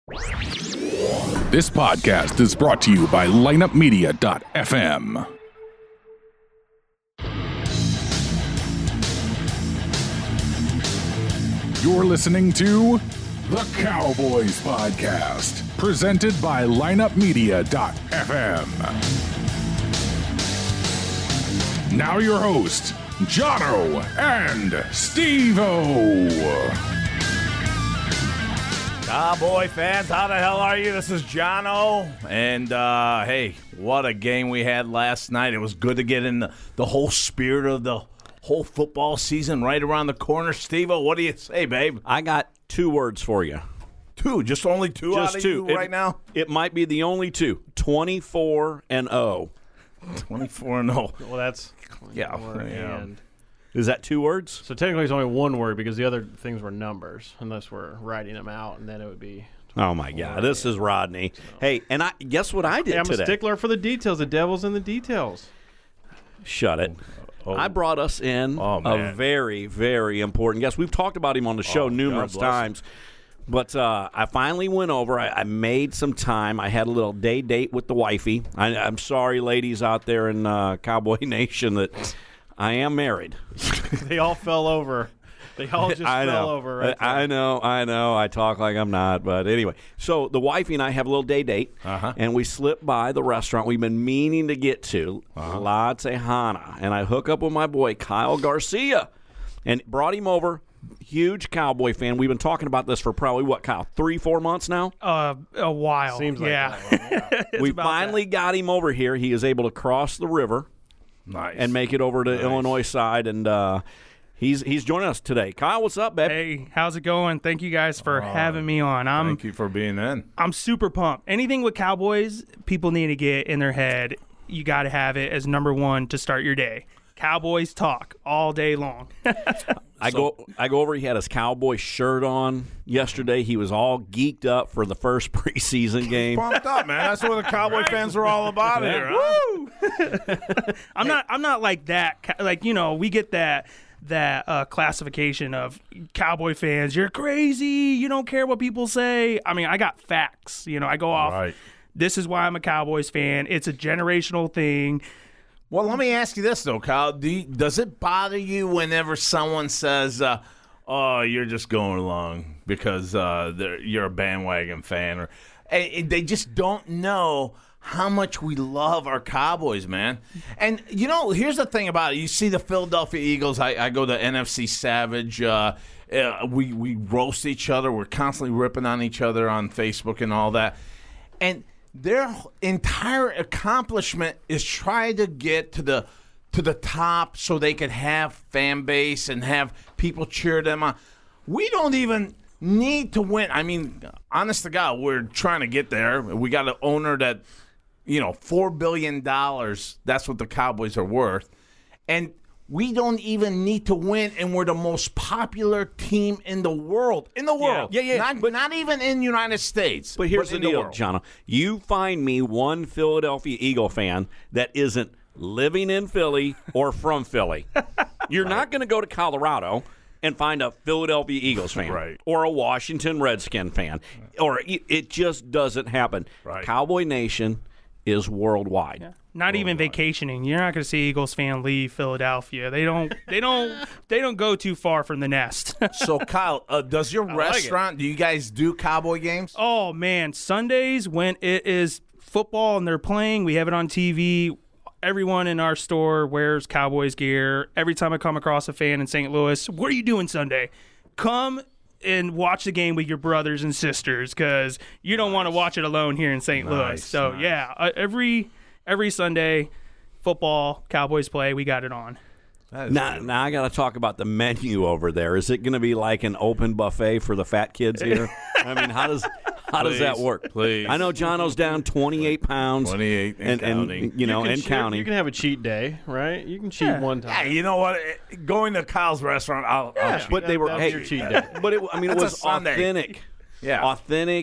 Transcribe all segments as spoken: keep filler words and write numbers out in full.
This podcast is brought to you by lineup media dot f m. You're listening to The Cowboys Podcast, presented by lineup media dot f m. Now your hosts, Jono and Steve-O. Cowboy fans, how the hell are you? This is Jono, and uh, hey, what a game we had last night. It was good to get in the, the whole spirit of the whole football season right around the corner. Steve-O, what do you say, babe? I got two words for you. Two, just only two Just out of two you it, right now? It might be the only two. twenty-four and oh. twenty-four and oh. Well, that's Yeah, yeah. and Is that two words? So technically it's only one word because the other things were numbers, unless we're writing them out, and then it would be. Oh, my God. This is Rodney. Hey, and I guess what I did Hey, I'm today? a stickler for the details. The devil's in the details. Shut it. Oh. I brought us in Oh, a man. very, very important guest. We've talked about him on the show Oh, numerous God bless times. But uh, I finally went over. I, I made some time. I had a little day date with the wifey. I, I'm sorry, ladies out there in uh, Cowboy Nation, that I am married. They all fell over. They all just I fell know. over. Right I know, I know. I talk like I'm not, but anyway. So the wifey and I have a little day date, Uh-huh. and we slip by the restaurant we've been meaning to get to, Uh-huh. La Tejana, and I hook up with my boy Kyle Garcia, and brought him over. Huge Cowboy fan. We've been talking about this for probably what, Kyle, three, four months now. Uh, a while. Seems like yeah. that one, It's we about finally got him over here. He is able to cross the river Nice. and make it over to Nice. Illinois side, and uh, he's he's joining us today. Kyle, what's up, babe? that. Hey, how's it going? Thank you guys for having me on. I'm Thank you for being in. I'm super pumped. Anything with Cowboys, people need to get in their head. You got to have it as number one to start your day. Cowboys talk all day long. I go I go over. He had his Cowboy shirt on yesterday. He was all geeked up for the first preseason game. Pumped up, man. That's what the Cowboy fans are all about here. Huh? I'm not I'm not like that. Ca- Like, you know, we get that that uh, classification of Cowboy fans. You're crazy. You don't care what people say. I mean, I got facts. You know, I go off. Right. This is why I'm a Cowboys fan. It's a generational thing. Well, let me ask you this, though, Kyle. Do you, does it bother you whenever someone says, uh, oh, you're just going along because uh, they're- you're a bandwagon fan? Or eh, they just don't know how much we love our Cowboys, man. And, you know, here's the thing about it. You see the Philadelphia Eagles. I, I go to N F C Savage. Uh, uh, we, we roast each other. We're constantly ripping on each other on Facebook and all that. And their entire accomplishment is trying to get to the to the top so they could have fan base and have people cheer them on. We don't even need to win. I mean, honest to God, we're trying to get there. We got an owner that, you know, four billion dollars, that's what the Cowboys are worth. And we don't even need to win, and we're the most popular team in the world. In the world. Yeah, yeah, Not, but- not even in the United States. But here's in the deal, world. Jono. You find me one Philadelphia Eagle fan that isn't living in Philly or from Philly. You're not going to go to Colorado and find a Philadelphia Eagles fan Right. or a Washington Redskin fan. Or it, it just doesn't happen. Right. Cowboy Nation is worldwide. Not even vacationing. You're not going to see Eagles fan leave Philadelphia. They don't. They don't. They don't go too far from the nest. So, Kyle, uh, does your like restaurant, do you guys do Cowboy games? Oh man, Sundays when it is football and they're playing, we have it on T V. Everyone in our store wears Cowboys gear. Every time I come across a fan in Saint Louis, what are you doing Sunday? Come and watch the game with your brothers and sisters because you don't want to watch it alone here in Saint Louis. Nice, So nice. yeah, uh, every every Sunday, football, Cowboys play, we got it on. That is Now, good. now I got to talk about the menu over there. Is it going to be like an open buffet for the fat kids here? I mean, how does how does that Please, work? please. I know Jono's down twenty-eight pounds. twenty-eight and counting. you know, can and cheat- counting. You can have a cheat day, right? You can cheat Yeah. one Yeah, time. you know what? Eh, Going to Kyle's restaurant, I'll, I'll cheat. but they were That- hey, that's your cheat day. but it, I mean, it That's a was Sunday. authentic. Yeah. authentic.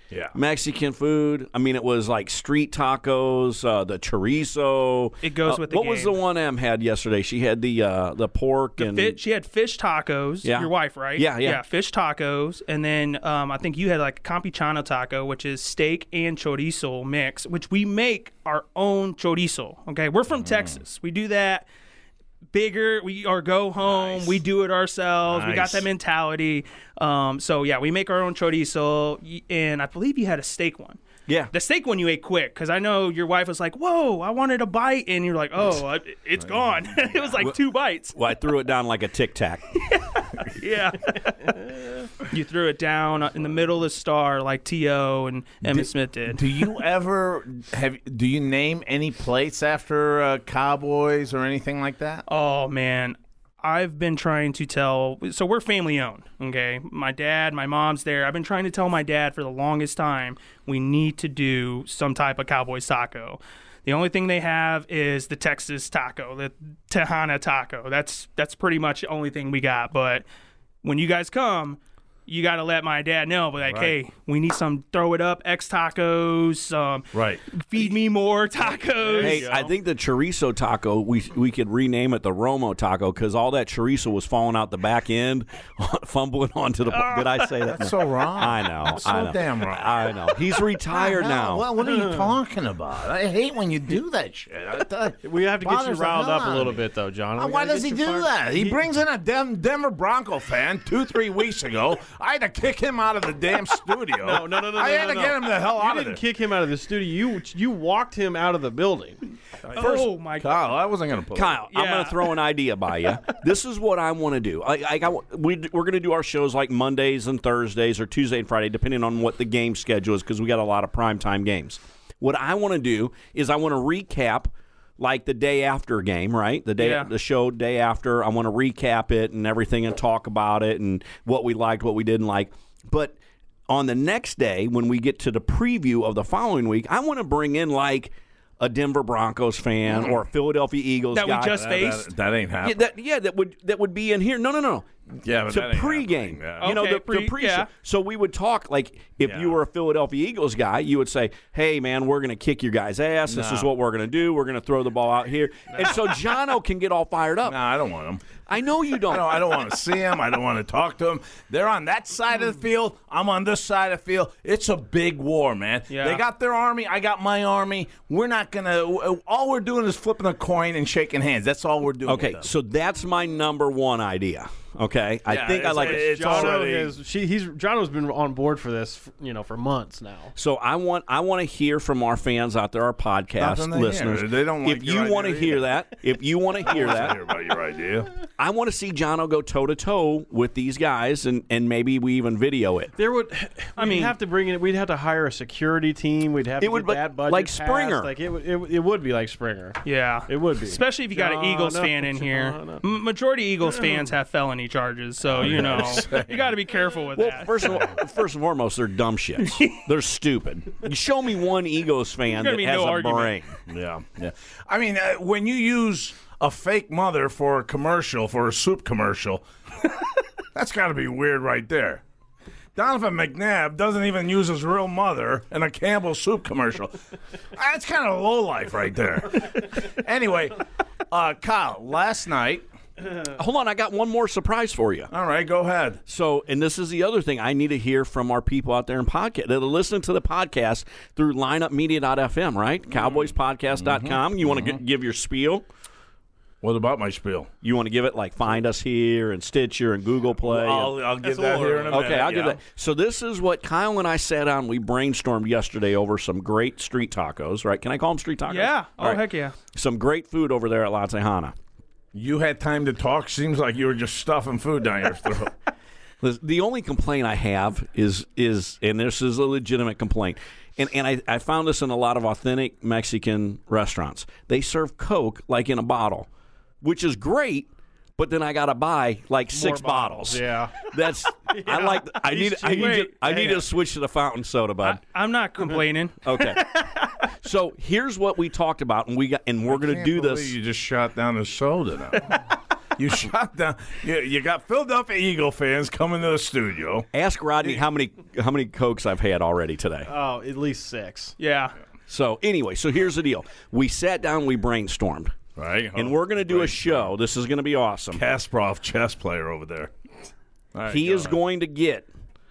Yeah. Mexican food. I mean, it was like street tacos, uh, the chorizo. It goes Uh, with the What was the game. one Em had yesterday? She had the uh, the pork The and fi- she had fish tacos. Yeah. Your wife, right? Yeah, yeah. Yeah, fish tacos, and then um, I think you had like a campechano taco, which is steak and chorizo mix, which we make our own chorizo. Okay, we're from Texas. We do that bigger. We or go home. Nice. We do it ourselves. We got Nice. that mentality. Um, so yeah, we make our own chorizo, y- and I believe you had a steak one. yeah. The steak one you ate quick because I know your wife was like, "Whoa, I wanted a bite," and you're like, "Oh, I- it's gone." It was like two bites. Well, I threw it down like a Tic Tac. Yeah. You threw it down in the middle of the star like T O and Emmitt Smith did. Do you ever have? Do you name any plates after uh, Cowboys or anything like that? Oh, man. I've been trying to tell. So we're family owned, okay? My dad, my mom's there. I've been trying to tell my dad for the longest time we need to do some type of Cowboys taco. The only thing they have is the Texas taco, the Tejana taco. That's that's pretty much the only thing we got. But when you guys come, you got to let my dad know. But like, Right. hey, we need some throw it up X tacos. Um, Right. Feed me more tacos. Hey, I think the chorizo taco, we we could rename it the Romo taco because all that chorizo was falling out the back end, fumbling onto the. Did I say that? That's so wrong. I know. That's so I know. damn wrong. I know. He's retired Hell, now. Well, what are you talking about? I hate when you do that shit. I tell you, We have to get you bothers the riled hell up a out of little me. bit, though, John. Uh, We Why gotta does he get do you fired- that? He brings in a Dem- Denver Bronco fan two, three weeks ago. I had to kick him out of the damn studio. No, no, no, no, I no, had no, to no. get him the hell You out of didn't there. kick him out of the studio. You you walked him out of the building. oh, my God. Kyle, I wasn't going to put Kyle, I'm Yeah. going to throw an idea by you. This is what I want to do. I, I, I, we, we're going to do our shows like Mondays and Thursdays or Tuesday and Friday, depending on what the game schedule is, because we got a lot of primetime games. What I want to do is I want to recap like the day after game, right? The day, Yeah. the show day after. I want to recap it and everything and talk about it and what we liked, what we didn't like. But on the next day, when we get to the preview of the following week, I want to bring in like a Denver Broncos fan or a Philadelphia Eagles That we guy. just that, faced. that, that ain't Yeah, happening. that yeah, that would that would be in here. No, no, no. Yeah, but to that ain't pregame. happening, yeah. You know, Okay, the, pre- the pre yeah. So we would talk like if Yeah. you were a Philadelphia Eagles guy, you would say, "Hey, man, we're going to kick your guys' ass. This is No. what we're going to do. We're going to throw the ball out here." And so Jono can get all fired up. No, I don't want him. I know you don't. I don't, I don't want to see him. I don't want to talk to him. They're on that side of the field. I'm on this side of the field. It's a big war, man. Yeah. They got their army. I got my army. We're not going to – all we're doing is flipping a coin and shaking hands. That's all we're doing. Okay, with them. so that's my number one idea. Okay, I Yeah, think I it's- like it. it's Jono already- has she he's Jono's been on board for this, you know, for months now. So I want I want to hear from our fans out there, our podcast Nothing to hear. listeners. They don't like if your you want to idea hear either. that, if you want to hear I that, hear about your idea. I want to see Jono go toe to toe with these guys, and, and maybe we even video it. There would, I mean- mean, have to bring in. We'd have to hire a security team. We'd have It to would get be that budget like passed. Springer. Like it, would- it, would- it would be like Springer. Yeah. It would be. Especially if you got an Eagles Jono, fan in here. Jono. M- majority Eagles fans have felony charges, so, you know, you got to be careful with Well, that. first of all, first and foremost, they're dumb shits. They're stupid. You show me one Eagles fan gonna that be has no a argument. brain. Yeah, yeah. I mean, uh, when you use a fake mother for a commercial, for a soup commercial, that's got to be weird right there. Donovan McNabb doesn't even use his real mother in a Campbell soup commercial. That's kind of low life right there. Anyway, uh, Kyle, last night. Hold on, I got one more surprise for you. All right, go ahead. So, and this is the other thing I need to hear from our people out there in podcast that are listening to the podcast through lineup media dot f m, right? cowboys podcast dot com. You want to g- give your spiel? What about my spiel? You want to give it like Find Us Here and Stitcher and Google Play? and- I'll, I'll give That's a that little here in a early. minute. Okay, I'll yeah. give that. So this is what Kyle and I sat on. We brainstormed yesterday over some great street tacos, right? Can I call them street tacos? yeah. Oh, All right. heck yeah. Some great food over there at La Tejana. You had time to talk. Seems like you were just stuffing food down your throat. The, the only complaint I have is is, and this is a legitimate complaint, and and I, I found this in a lot of authentic Mexican restaurants. They serve Coke like in a bottle, which is great. But then I gotta buy like six bottles. Yeah. That's I like. I need. I need. To, Wait, I need yeah. to switch to the fountain soda, bud. I'm not complaining. Okay. So here's what we talked about, and we got, and we're gonna Can't do believe this. You just shot down the soda now. You shot down. You, you got Philadelphia Eagle fans coming to the studio. Ask Rodney how many how many Cokes I've had already today. Oh, at least six. Yeah. So anyway, so here's the deal. We sat down, we brainstormed. Right. And we're going to do a show. This is going to be awesome. Kasparov, chess player over there. All right, he go is ahead. going to get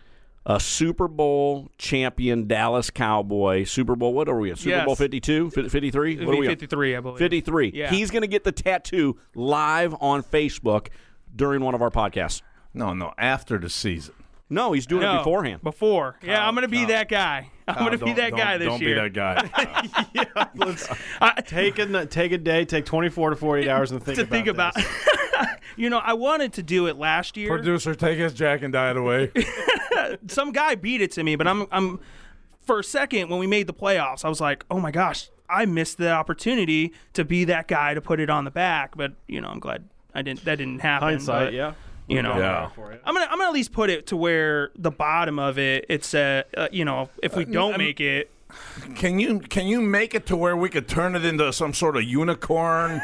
a Super Bowl champion Dallas Cowboy. Super Bowl, what are we at? Super Yes. Bowl fifty-two? fifty-three? It'd What are be we at? fifty-three, I believe. fifty-three. Yeah. He's going to get the tattoo live on Facebook during one of our podcasts. No, no, after the season. No, he's doing No, it beforehand. Before. yeah, I'm going to be Kyle. that guy. I'm Kyle, going to be don't- that don't- guy this don't year. Don't be that guy. yeah, let's I- take a take a day, take twenty-four to forty-eight hours and think to about think about. this. You know, I wanted to do it last year. Producer, take his Jack and Diet away. Some guy beat it to me, but I'm I'm for a second when we made the playoffs, I was like, "Oh my gosh, I missed the opportunity to be that guy to put it on the back." But, you know, I'm glad I didn't that didn't happen. Hindsight, but, yeah. You know, Yeah. For it. I'm gonna I'm gonna at least put it to where the bottom of it. It's uh, uh you know, if we don't I'm- make it, Can you can you make it to where we could turn it into some sort of unicorn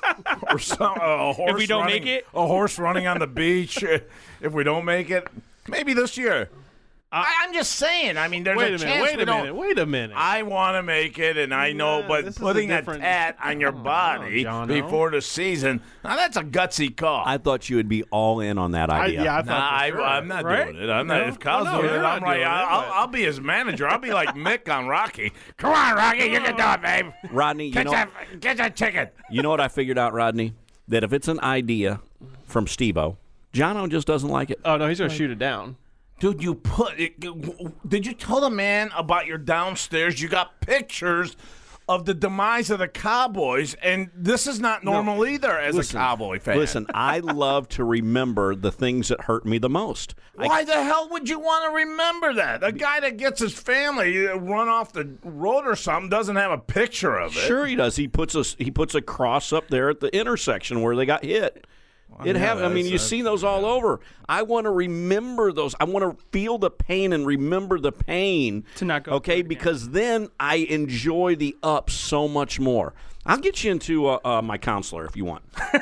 or some a horse? we don't running, make it? a horse running on the beach. If we don't make it, maybe this year. I, I'm just saying. I mean, there's Wait a a chance minute, wait we a don't- minute, wait a minute. I want to make it, and I know, Yeah, but this is a putting a different- tat on your body Jono. before the season, now that's a gutsy call. I thought you would be all in on that I, idea. yeah, I Nah, thought I, for sure. I'm not Right? doing it. I'm not. No? If Kyle's Oh, no, doing it, you're I'm not like, doing it, I'll, but- I'll be his manager. I'll be like Mick on Rocky. Come on, Rocky, you can do it, babe. Rodney, you Get know, that, get that ticket. you know what I figured out, Rodney? That if it's an idea from Steve-O, Jono just doesn't like it. Oh no, he's gonna shoot it down. Dude, you put it. Did you tell the man about your downstairs? You got pictures of the demise of the Cowboys, and this is not normal either as Listen, a Cowboy fan. Listen, I love to remember the things that hurt me the most. I- Why the hell would you want to remember that? A guy that gets his family run off the road or something doesn't have a picture of it. Sure, he does. He puts a he puts a cross up there at the intersection where they got hit. It yeah, have, I mean, that's- you that's- see those all over. I want to remember those. I want to feel the pain and remember the pain. To not go okay, through it again. because then I enjoy the ups so much more. I'll get you into uh, uh, my counselor if you want.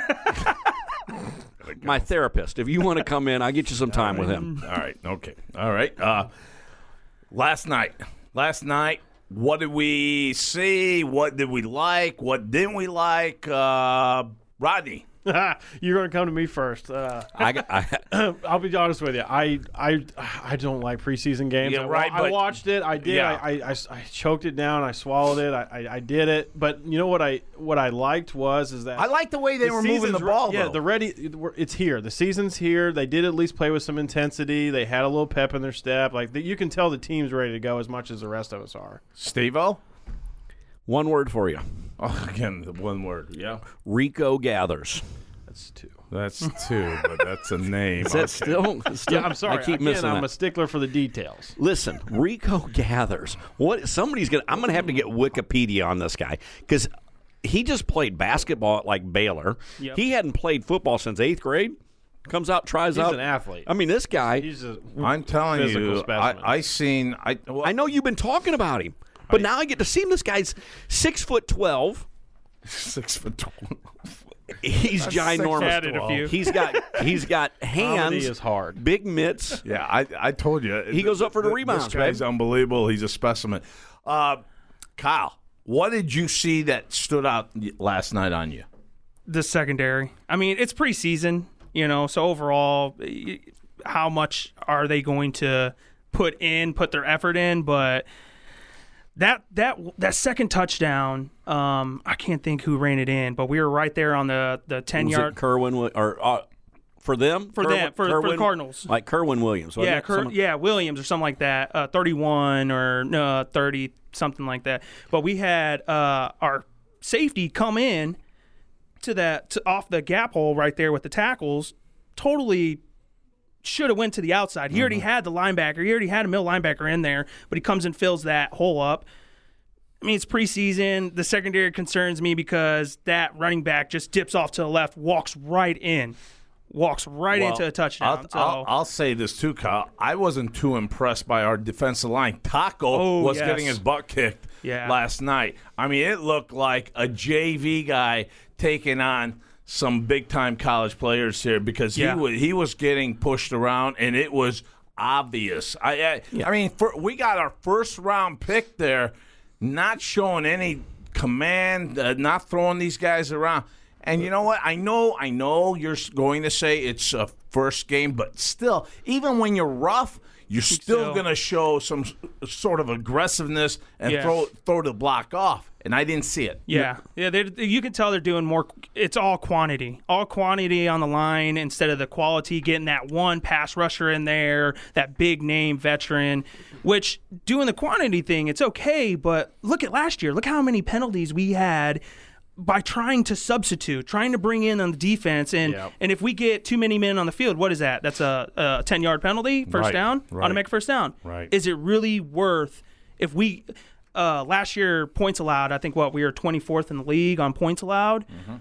My therapist. If you want to come in, I'll get you some time with him. All right. Okay. All right. Uh, last night. Last night. What did we see? What did we like? What didn't we like? Uh, Rodney. You're gonna come to me first. Uh, I, got- I, I'll be honest with you. I I I don't like preseason games. Yeah, I, wa- right, I but- watched it. I did. Yeah. I, I, I, I choked it down. I swallowed it. I, I, I did it. But you know what I what I liked was is that I like the way they the were moving the season's ball. Re- yeah, though. the ready. It's here. The season's here. They did at least play with some intensity. They had a little pep in their step. Like the, you can tell the team's ready to go as much as the rest of us are. Steve-O? one word for you. Oh, again, the one word. Yeah. Rico Gathers. That's two. That's two, but that's a name. Is that still, still? Yeah, I'm sorry. I keep Again, missing I'm that. a stickler for the details. Listen, Rico Gathers. What somebody's gonna? I'm gonna have to get Wikipedia on this guy because he just played basketball at like Baylor. Yep. He hadn't played football since eighth grade. Comes out, tries He's out. an athlete. I mean, this guy. He's a I'm telling Physical you, specimen. I, I seen. I, well, I know you've been talking about him, but now I get to see him. This guy's six foot twelve. six foot twelve. He's ginormous. Added a few. He's got he's got hands. Comedy is hard. Big mitts. Yeah, I I told you. He goes up for the rebounds, This guy's babe. unbelievable. He's a specimen. Uh, Kyle, what did you see that stood out last night on you? the secondary. I mean, it's preseason, you know, so overall, y- how much are they going to put in, put their effort in? But that that that second touchdown, um, I can't think who ran it in, but we were right there on the the ten Was yard. it Kerwin Wi- or uh, for them? For Kerwin- them, for- for the Kerwin- Cardinals. like Kerwin Williams. wasn't Yeah, it? Kurt, Someone- yeah, Williams or something like that. Uh, thirty-one or no, thirty, something like that. But we had uh, our safety come in to that to, off the gap hole right there with the tackles. Totally should have went to the outside. He already had the linebacker. He already had a middle linebacker in there, but he comes and fills that hole up. I mean, it's preseason. The secondary concerns me because that running back just dips off to the left, walks right in. Walks right Well, into a touchdown. I'll, so. I'll, I'll say this too, Kyle. I wasn't too impressed by our defensive line. Taco Oh, was yes. getting his butt kicked Yeah. last night. I mean, it looked like a J V guy taking on some big time college players here because Yeah. he was he was getting pushed around and it was obvious. I I, I mean, for, we got our first round pick there, not showing any command, uh, not throwing these guys around. And you know what? I know, I know you're going to say it's a first game, but still, even when you're rough, you're still Still. going to show some s- sort of aggressiveness and Yeah. throw throw the block off. And I didn't see it. Yeah, yeah. They, you can tell they're doing more. It's all quantity, all quantity on the line instead of the quality. Getting that one pass rusher in there, that big name veteran. Which doing the quantity thing, it's okay. But look at last year. Look how many penalties we had by trying to substitute, trying to bring in on the defense. And Yep. and if we get too many men on the field, what is that? That's a, a ten yard penalty, first Right, down, right. automatic first down. Right. Is it really worth if we? Uh, last year, points allowed, I think, what, we were twenty-fourth in the league on points allowed. Mm-hmm.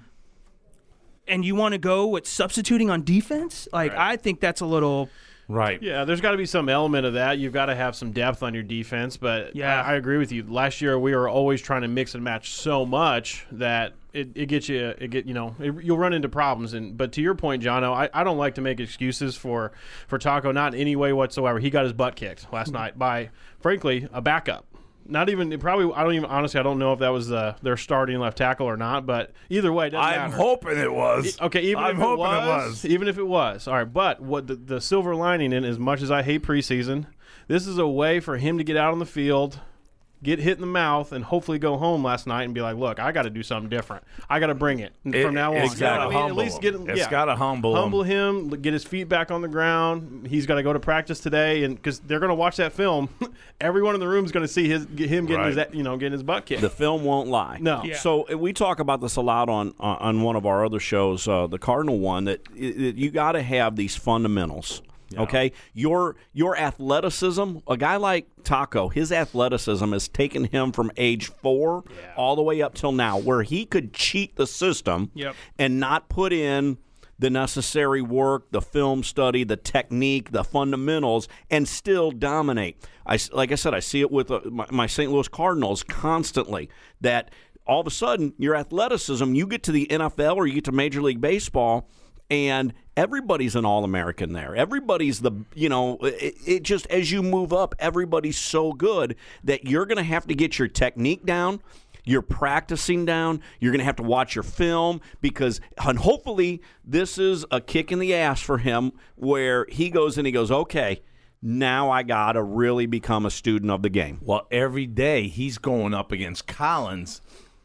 And you want to go with substituting on defense? Like, I think that's a little Right. Yeah, there's got to be some element of that. You've got to have some depth on your defense. But Yeah. I, I agree with you. Last year we were always trying to mix and match so much that it, it gets you. It get you know it, you'll run into problems. And but to your point, Jono, I, I don't like to make excuses for for Taco. Not in any way whatsoever. He got his butt kicked last night by, frankly, a backup. Not even probably. I don't even honestly. I don't know if that was uh, their starting left tackle or not. But either way, it doesn't I'm matter. hoping it was. Okay, even I'm if hoping it was, it was. even if it was, all right. But what the, the silver lining in, as much as I hate preseason, this is a way for him to get out on the field, get hit in the mouth, and hopefully go home last night and be like, "Look, I got to do something different. I got to bring it from It- now on." it's gotta I mean, at humble least him. get him. It's yeah, gotta humble him. humble him, get his feet back on the ground. He's got to go to practice today, and because they're going to watch that film, everyone in the room is going to see his get him getting Right. his you know getting his butt kicked. The film won't lie. No. Yeah. So uh, we talk about this a lot on on on one of our other shows, uh, the Cardinal one. That i- i- you got to have these fundamentals. Okay, your your athleticism. A guy like Taco, his athleticism has taken him from age four all the way up till now, where he could cheat the system Yep. and not put in the necessary work, the film study, the technique, the fundamentals, and still dominate. I, like I said, I see it with uh, my, my Saint Louis Cardinals constantly, that all of a sudden your athleticism, you get to the N F L or you get to Major League Baseball, and everybody's an All-American there. Everybody's the, you know, it, it just, as you move up, everybody's so good that you're going to have to get your technique down. You're practicing down. You're going to have to watch your film because, and hopefully, this is a kick in the ass for him where he goes and he goes, okay, now I got to really become a student of the game. Well, every day he's going up against Collins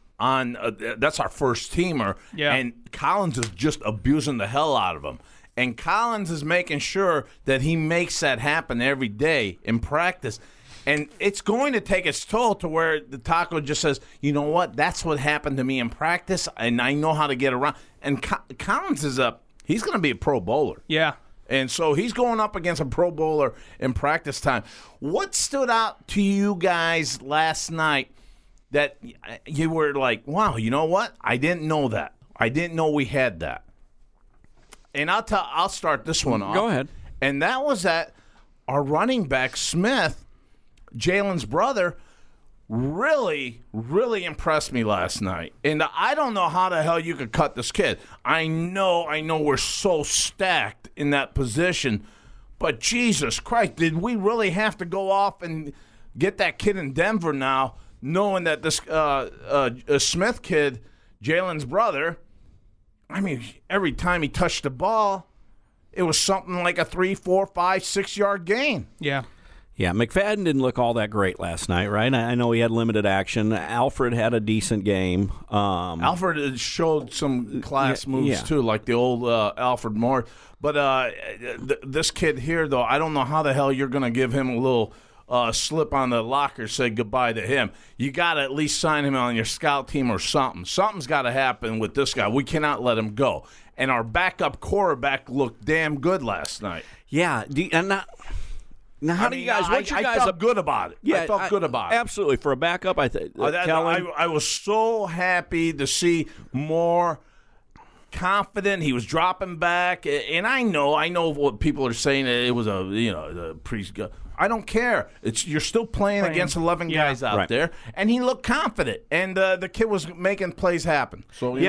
on uh, that's our first teamer, Yeah. and Collins is just abusing the hell out of him. And Collins is making sure that he makes that happen every day in practice. And it's going to take its toll to where the Taco just says, you know what, that's what happened to me in practice, and I know how to get around. And Co- Collins is a he's going to be a pro bowler. yeah. And so he's going up against a Pro Bowler in practice time. What stood out to you guys last night that you were like, wow, you know what? I didn't know that. I didn't know we had that. And I'll tell I'll start this one off. Go ahead. And that was that our running back, Smith, Jalen's brother, really, really impressed me last night. And I don't know how the hell you could cut this kid. I know, I know we're so stacked in that position, but Jesus Christ, did we really have to go off and get that kid in Denver now, knowing that this uh, uh, uh, Smith kid, Jalen's brother, I mean, every time he touched the ball, it was something like a three, four, five, six yard gain. Yeah. Yeah, McFadden didn't look all that great last night, right? I I know he had limited action. Alfred had a decent game. Um, Alfred showed some class Yeah, moves yeah. too, like the old uh, Alfred Moore. But uh, th- this kid here, though, I don't know how the hell you're going to give him a little uh, slip on the locker, say goodbye to him. You got to at least sign him on your scout team or something. Something's got to happen with this guy. We cannot let him go. And our backup quarterback looked damn good last night. yeah, do you- and not. Now, how I do mean, you guys? I, What's your I guys felt up? good about it. I felt good about it. Absolutely, for a backup, I think. Uh, that- Kellen, I, I was so happy to see more confident. He was dropping back, and I know, I know what people are saying. It was a, you know, the priest. I don't care. It's you're still playing, Playing. against eleven Yeah. guys out Right. there, and he looked confident, and uh, the kid was making plays happen. So you yeah, know what?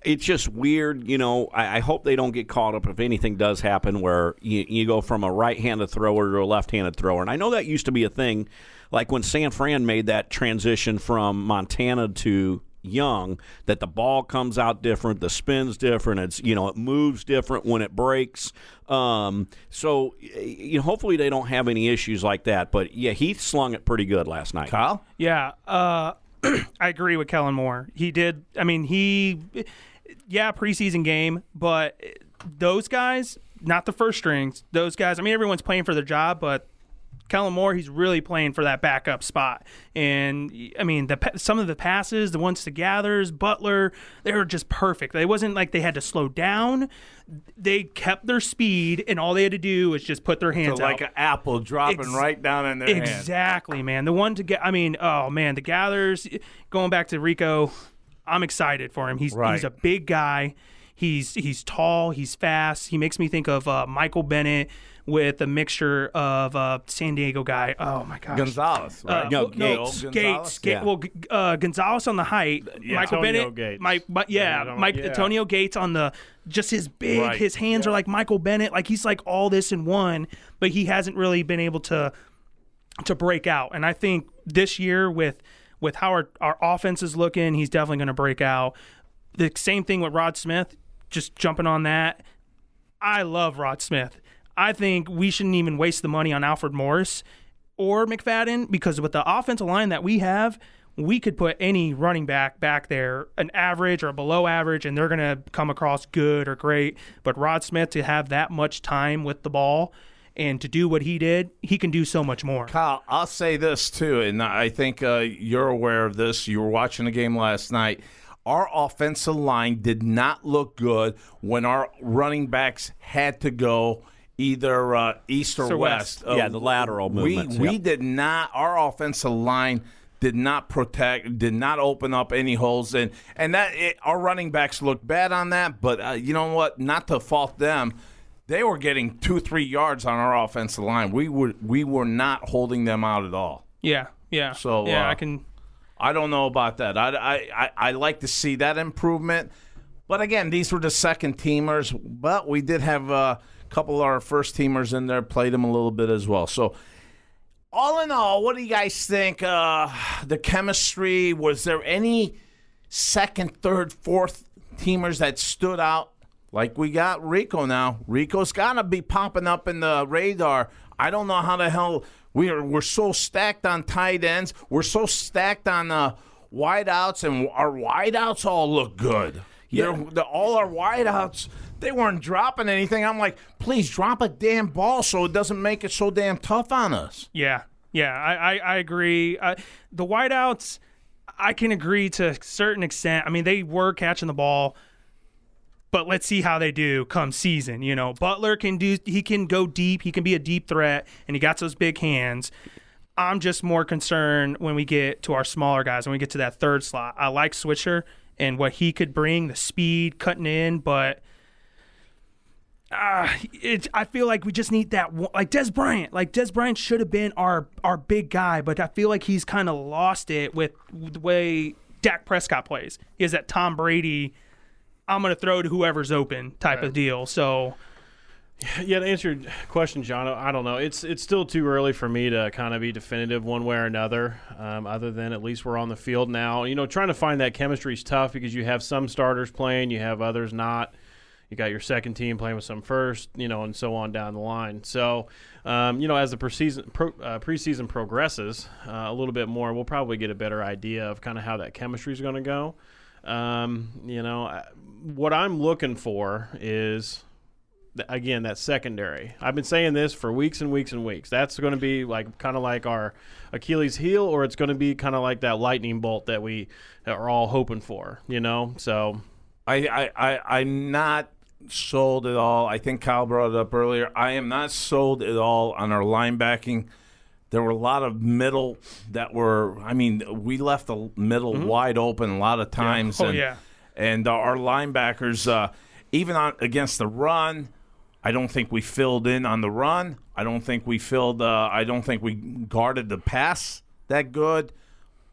it's just weird, you know. I, I hope they don't get caught up if anything does happen where you, you go from a right-handed thrower to a left-handed thrower. And I know that used to be a thing, like when San Fran made that transition from Montana to Young, that the ball comes out different, the spin's different, it's, you know, it moves different when it breaks. Um, so you know, hopefully they don't have any issues like that. But yeah, Heath slung it pretty good last night. Kyle? Yeah, uh, I agree with Kellen Moore. He did. I mean, he, yeah, preseason game, but those guys, not the first strings. Those guys. I mean, everyone's playing for their job, but Kellen Moore, he's really playing for that backup spot. And, I mean, the some of the passes, the ones to Gathers, Butler, they were just perfect. It wasn't like they had to slow down. They kept their speed, and all they had to do was just put their hands so like out. Like an apple dropping Ex- right down in their exactly, hand. Exactly, man. The one to get, I mean, oh, man, the Gathers, going back to Rico, I'm excited for him. He's right. he's a big guy. He's he's tall. He's fast. He makes me think of uh, Michael Bennett with a mixture of uh, San Diego guy. Oh my gosh, Gonzalez. Right? Uh, no, well, no, Gates. Gates. Ga- Yeah. Well, uh, Gonzalez on the height. Yeah. Michael Antonio Bennett. Gates. My, my, yeah, Yeah, Mike yeah. Antonio Gates on the just his big. Right. His hands Yeah. are like Michael Bennett. Like he's like all this in one, but he hasn't really been able to to break out. And I think this year with with how our, our offense is looking, he's definitely going to break out. The same thing with Rod Smith. Just jumping on that, I love Rod Smith. I think we shouldn't even waste the money on Alfred Morris or McFadden because with the offensive line that we have, we could put any running back back there, an average or a below average, and they're going to come across good or great. But Rod Smith, to have that much time with the ball and to do what he did, he can do so much more. Kyle, I'll say this too, and I think uh, you're aware of this. You were watching the game last night. Our offensive line did not look good when our running backs had to go either uh, east or So west. west. Yeah, the lateral movements, We, we yep. did not. Our offensive line did not protect, did not open up any holes, and and that it, our running backs looked bad on that. But uh, you know what? Not to fault them. They were getting two, three yards on our offensive line. We were we were not holding them out at all. Yeah, yeah. So, yeah, uh, I can. I don't know about that. I, I, I, I like to see that improvement. But, again, these were the second teamers. But we did have a couple of our first teamers in there, played them a little bit as well. So, all in all, what do you guys think? Uh, the chemistry, was there any second, third, fourth teamers that stood out? Like we got Rico now. Rico's got to be popping up in the radar. I don't know how the hell we are. We're so stacked on tight ends. We're so stacked on uh, wideouts, and our wideouts all look good. Yeah, the, all our wideouts, they weren't dropping anything. I'm like, please drop a damn ball so it doesn't make it so damn tough on us. Yeah, yeah, I, I, I agree. Uh, the wideouts, I can agree to a certain extent. I mean, they were catching the ball. But let's see how they do come season. You know, Butler can do. He can go deep. He can be a deep threat, and he got those big hands. I'm just more concerned when we get to our smaller guys. When we get to that third slot, I like Switcher and what he could bring, the speed, cutting in. But uh, it, I feel like we just need that. One, like Des Bryant. Like Des Bryant should have been our our big guy, but I feel like he's kind of lost it with the way Dak Prescott plays. He has that Tom Brady, I'm going to throw to whoever's open type Right. of deal. So, Yeah, to answer your question, John, I don't know. It's it's still too early for me to kind of be definitive one way or another, um, other than at least we're on the field now. You know, trying to find that chemistry is tough because you have some starters playing, you have others not. You got your second team playing with some first, you know, and so on down the line. So, um, you know, as the preseason, pro, uh, preseason progresses uh, a little bit more, we'll probably get a better idea of kind of how that chemistry is going to go. Um, you know, I, what I'm looking for is, th- again, that secondary. I've been saying this for weeks and weeks and weeks. That's going to be like kind of like our Achilles heel, or it's going to be kind of like that lightning bolt that we are all hoping for, you know? So I, I, I, I'm not sold at all. I think Kyle brought it up earlier. I am not sold at all on our linebacking. There were a lot of middle that were, I mean, we left the middle mm-hmm. wide open a lot of times. Yeah. Oh, and, yeah. And our linebackers, uh, even on against the run, I don't think we filled in on the run. I don't think we filled, uh, I don't think we guarded the pass that good.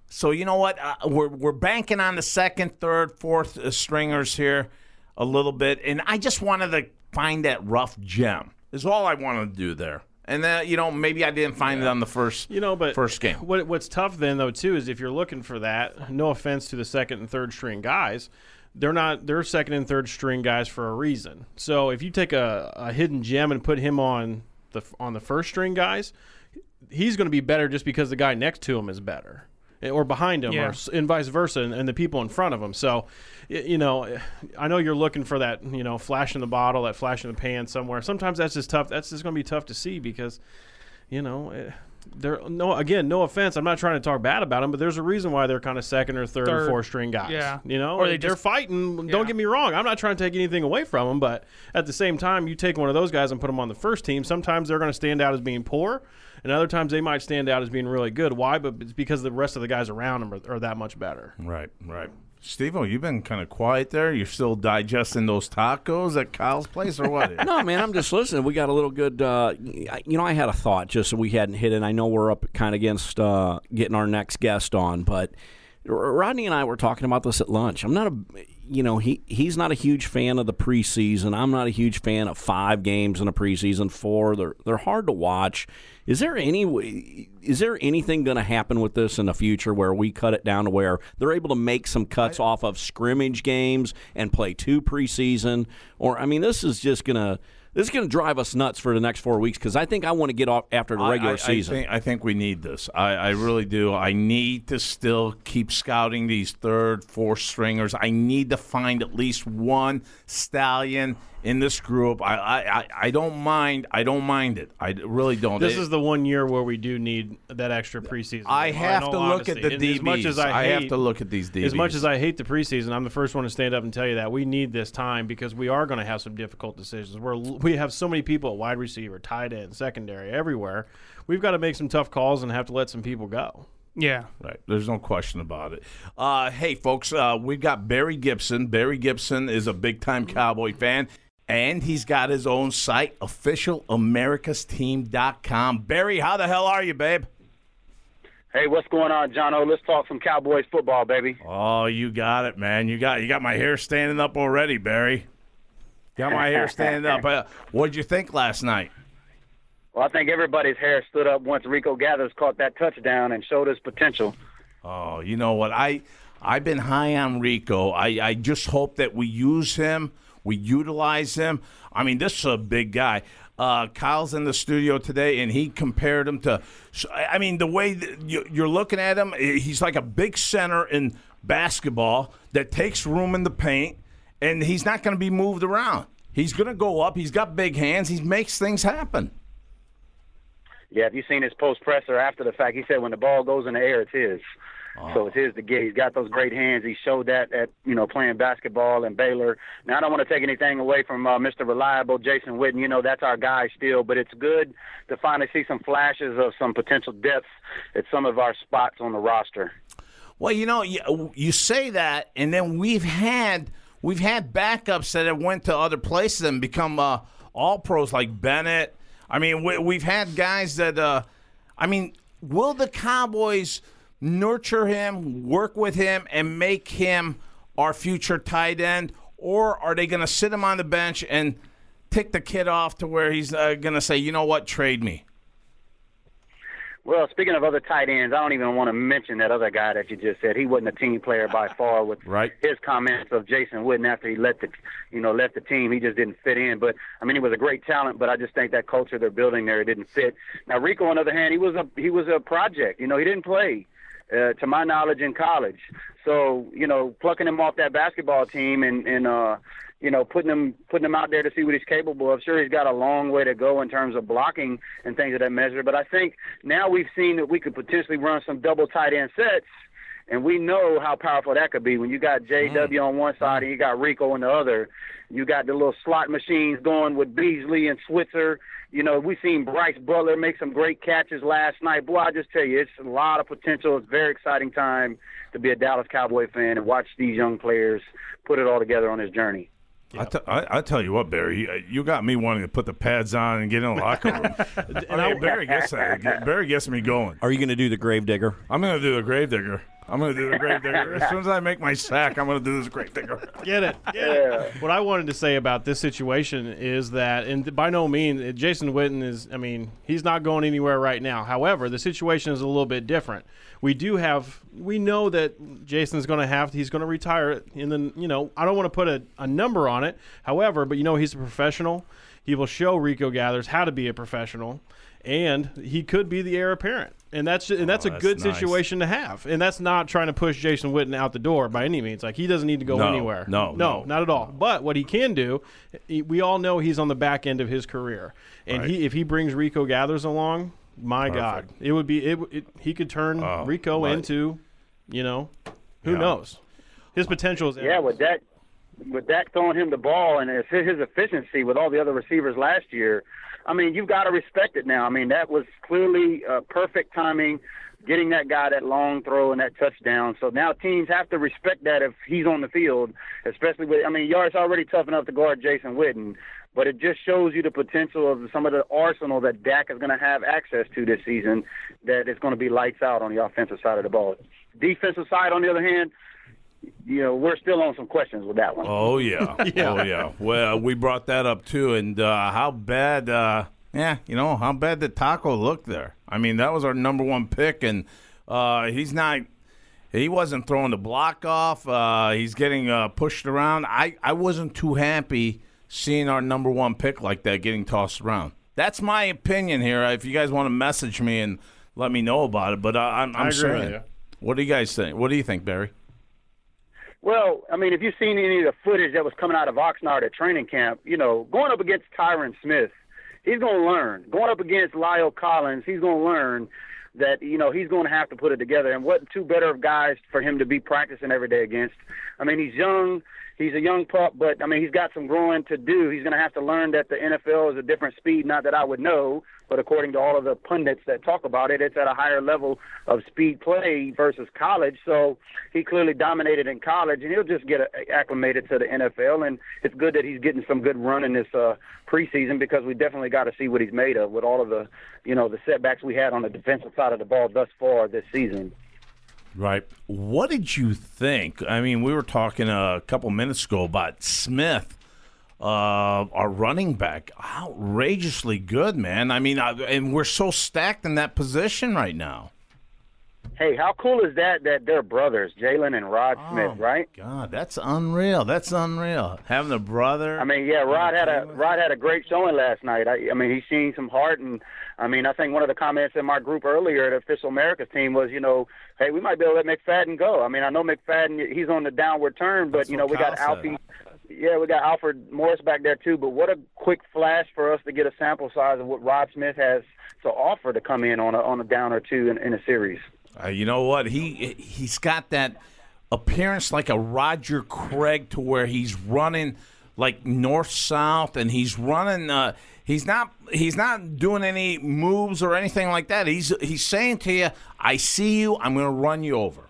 So you know what? Uh, we're we're banking on the second, third, fourth uh, stringers here a little bit, and I just wanted to find that rough gem. Is all I wanted to do there. And then, you know, maybe I didn't find yeah. it on the first, you know, but first game. What, what's tough then, though, too, is if you're looking for that, no offense to the second and third string guys, they're not they're second and third string guys for a reason. So if you take a, a hidden gem and put him on the on the first string guys, he's going to be better just because the guy next to him is better. Or behind him, yeah. or and vice versa, and, and the people in front of him. So, you know, I know you're looking for that, you know, flash in the bottle, that flash in the pan somewhere. Sometimes that's just tough. That's just going to be tough to see because, you know, there. No, again, no offense. I'm not trying to talk bad about them, but there's a reason why they're kind of second or third, third or fourth string guys. Yeah, you know, or they they're just, fighting. Yeah. Don't get me wrong. I'm not trying to take anything away from them, but at the same time, you take one of those guys and put them on the first team. Sometimes they're going to stand out as being poor. And other times they might stand out as being really good. Why? But it's because the rest of the guys around them are, are that much better. Right, right. Steve-O, you've been kind of quiet there. You're still digesting those tacos at Kyle's place or what? No, man, I'm just listening. We got a little good, uh, you know, I had a thought just so we hadn't hit it. I know we're up kind of against uh, getting our next guest on, but Rodney and I were talking about this at lunch. I'm not a, you know, he he's not a huge fan of the preseason. I'm not a huge fan of five games in a preseason. Four, they're they're hard to watch. Is there any is there anything going to happen with this in the future where we cut it down to where they're able to make some cuts I, off of scrimmage games and play two preseason? Or I mean, this is just gonna. This is going to drive us nuts for the next four weeks because I think I want to get off after the regular I, I, season. I think, I think we need this. I, I really do. I need to still keep scouting these third, fourth stringers. I need to find at least one stallion in this group. I, I, I don't mind. I don't mind it. I really don't. This it, is the one year where we do need that extra preseason. I have to look honesty. at the and D Bs. As much as I, I hate, have to look at these D Bs. As much as I hate the preseason, I'm the first one to stand up and tell you that we need this time because we are going to have some difficult decisions. We're, we have so many people at wide receiver, tight end, secondary, everywhere. We've got to make some tough calls and have to let some people go. Yeah. Right. There's no question about it. Uh, hey, folks, uh, we've got Barry Gibson. Barry Gibson is a big-time Cowboy fan, and he's got his own site, official americas team dot com. Barry, how the hell are you, babe? Hey, what's going on, Jono? Let's talk some Cowboys football, baby. Oh, you got it, man. You got you got my hair standing up already, Barry. Got my hair standing up. Uh, what did you think last night? Well, I think everybody's hair stood up once Rico Gathers caught that touchdown and showed his potential. Oh, you know what? I, I've been high on Rico. I, I just hope that we use him, we utilize him. I mean, this is a big guy. Uh, Kyle's in the studio today, and he compared him to – I mean, the way you're looking at him, he's like a big center in basketball that takes room in the paint, and he's not going to be moved around. He's going to go up. He's got big hands. He makes things happen. Yeah, if you've seen his post presser after the fact, he said when the ball goes in the air, it's his. Oh. So it's his to get. He's got those great hands. He showed that at, you know, playing basketball in Baylor. Now, I don't want to take anything away from uh, Mister Reliable, Jason Witten. You know, that's our guy still. But it's good to finally see some flashes of some potential depth at some of our spots on the roster. Well, you know, you, you say that, and then we've had we've had backups that have went to other places and become uh, all-pros like Bennett. I mean, we, we've had guys that, uh, I mean, will the Cowboys nurture him, work with him, and make him our future tight end? Or are they going to sit him on the bench and tick the kid off to where he's uh, going to say, you know what, trade me? Well, speaking of other tight ends, I don't even want to mention that other guy that you just said. He wasn't a team player by far with right. his comments of Jason Witten after he left the, you know, left the team. He just didn't fit in. But, I mean, he was a great talent, but I just think that culture they're building there didn't fit. Now, Rico, on the other hand, he was a he was a project. You know, he didn't play, uh, to my knowledge, in college. So, you know, plucking him off that basketball team and, and uh, you know, putting him putting him out there to see what he's capable of. Sure, he's got a long way to go in terms of blocking and things of that measure. But I think now we've seen that we could potentially run some double tight end sets, and we know how powerful that could be. When you got J W mm. on one side and you got Rico on the other, you got the little slot machines going with Beasley and Switzer. You know, we've seen Bryce Butler make some great catches last night. Boy, I just tell you, it's a lot of potential. It's a very exciting time to be a Dallas Cowboy fan and watch these young players put it all together on this journey. Yep. I, t- I, I tell you what, Barry, you got me wanting to put the pads on and get in the locker room. and I mean, Barry gets that. Barry gets me going. Are you going to do the Gravedigger? I'm going to do the Gravedigger. I'm going to do the grave digger. As soon as I make my sack, I'm going to do this grave digger. Get it. Get it. What I wanted to say about this situation is that, and by no means, Jason Witten is, I mean, he's not going anywhere right now. However, the situation is a little bit different. We do have, we know that Jason's going to have, he's going to retire in the, you know, I don't want to put a, a number on it. However, but you know, he's a professional. He will show Rico Gathers how to be a professional, and he could be the heir apparent. And that's and that's oh, a that's good nice. situation to have. And that's not trying to push Jason Witten out the door by any means. Like, he doesn't need to go no, anywhere. No, no, no, not at all. But what he can do, he, we all know he's on the back end of his career. And right. he if he brings Rico Gathers along, my Perfect. God, it would be it, it he could turn oh, Rico right. into, you know, who Yeah. knows? His potential is Yeah, endless. with that, with that throwing him the ball and his, his efficiency with all the other receivers last year, I mean, you've got to respect it now. I mean, that was clearly uh, perfect timing, getting that guy that long throw and that touchdown. So now teams have to respect that if he's on the field, especially with, I mean, Yar's already tough enough to guard Jason Witten, but it just shows you the potential of some of the arsenal that Dak is going to have access to this season, that it's going to be lights out on the offensive side of the ball. Defensive side, on the other hand, you know, we're still on some questions with that one. Oh, yeah. Yeah. Oh, yeah. Well, we brought that up, too. And uh, how bad, uh, yeah, you know, how bad did Taco look there? I mean, that was our number one pick, and uh, he's not – he wasn't throwing the block off. Uh, he's getting uh, pushed around. I, I wasn't too happy seeing our number one pick like that getting tossed around. That's my opinion here. If you guys want to message me and let me know about it. But uh, I'm, I'm I agree with saying, you. what do you guys think? What do you think, Barry? Well, I mean, if you've seen any of the footage that was coming out of Oxnard at training camp, you know, going up against Tyron Smith, he's going to learn. Going up against Lyle Collins, he's going to learn that, you know, he's going to have to put it together. And what two better guys for him to be practicing every day against? I mean, he's young. He's a young pup, but, I mean, he's got some growing to do. He's going to have to learn that the N F L is a different speed, not that I would know, but according to all of the pundits that talk about it, it's at a higher level of speed play versus college. So he clearly dominated in college, and he'll just get acclimated to the N F L. And it's good that he's getting some good run in this uh, preseason, because we definitely got to see what he's made of with all of the, you know, the setbacks we had on the defensive side of the ball thus far this season. Right. What did you think? I mean, we were talking a couple minutes ago about Smith, uh, our running back. Outrageously good, man. I mean, I, and we're so stacked in that position right now. Hey, how cool is that that they're brothers, Jalen and Rod Smith, Oh, right? God, that's unreal. That's unreal. Having a brother. I mean, yeah, Rod had a Rod had a great showing last night. I, I mean, he's seen some heart, and I mean, I think one of the comments in my group earlier at Official America's team was, you know, hey, we might be able to let McFadden go. I mean, I know McFadden, he's on the downward turn, but That's you know, what we got Kyle Alfie. Yeah, we got Alfred Morris back there too. But what a quick flash for us to get a sample size of what Rod Smith has to offer to come in on a on a down or two in, in a series. Uh, you know what? He he's got that appearance like a Roger Craig, to where he's running like north south, and he's running. Uh, he's not he's not doing any moves or anything like that. He's he's saying to you, "I see you. I'm going to run you over."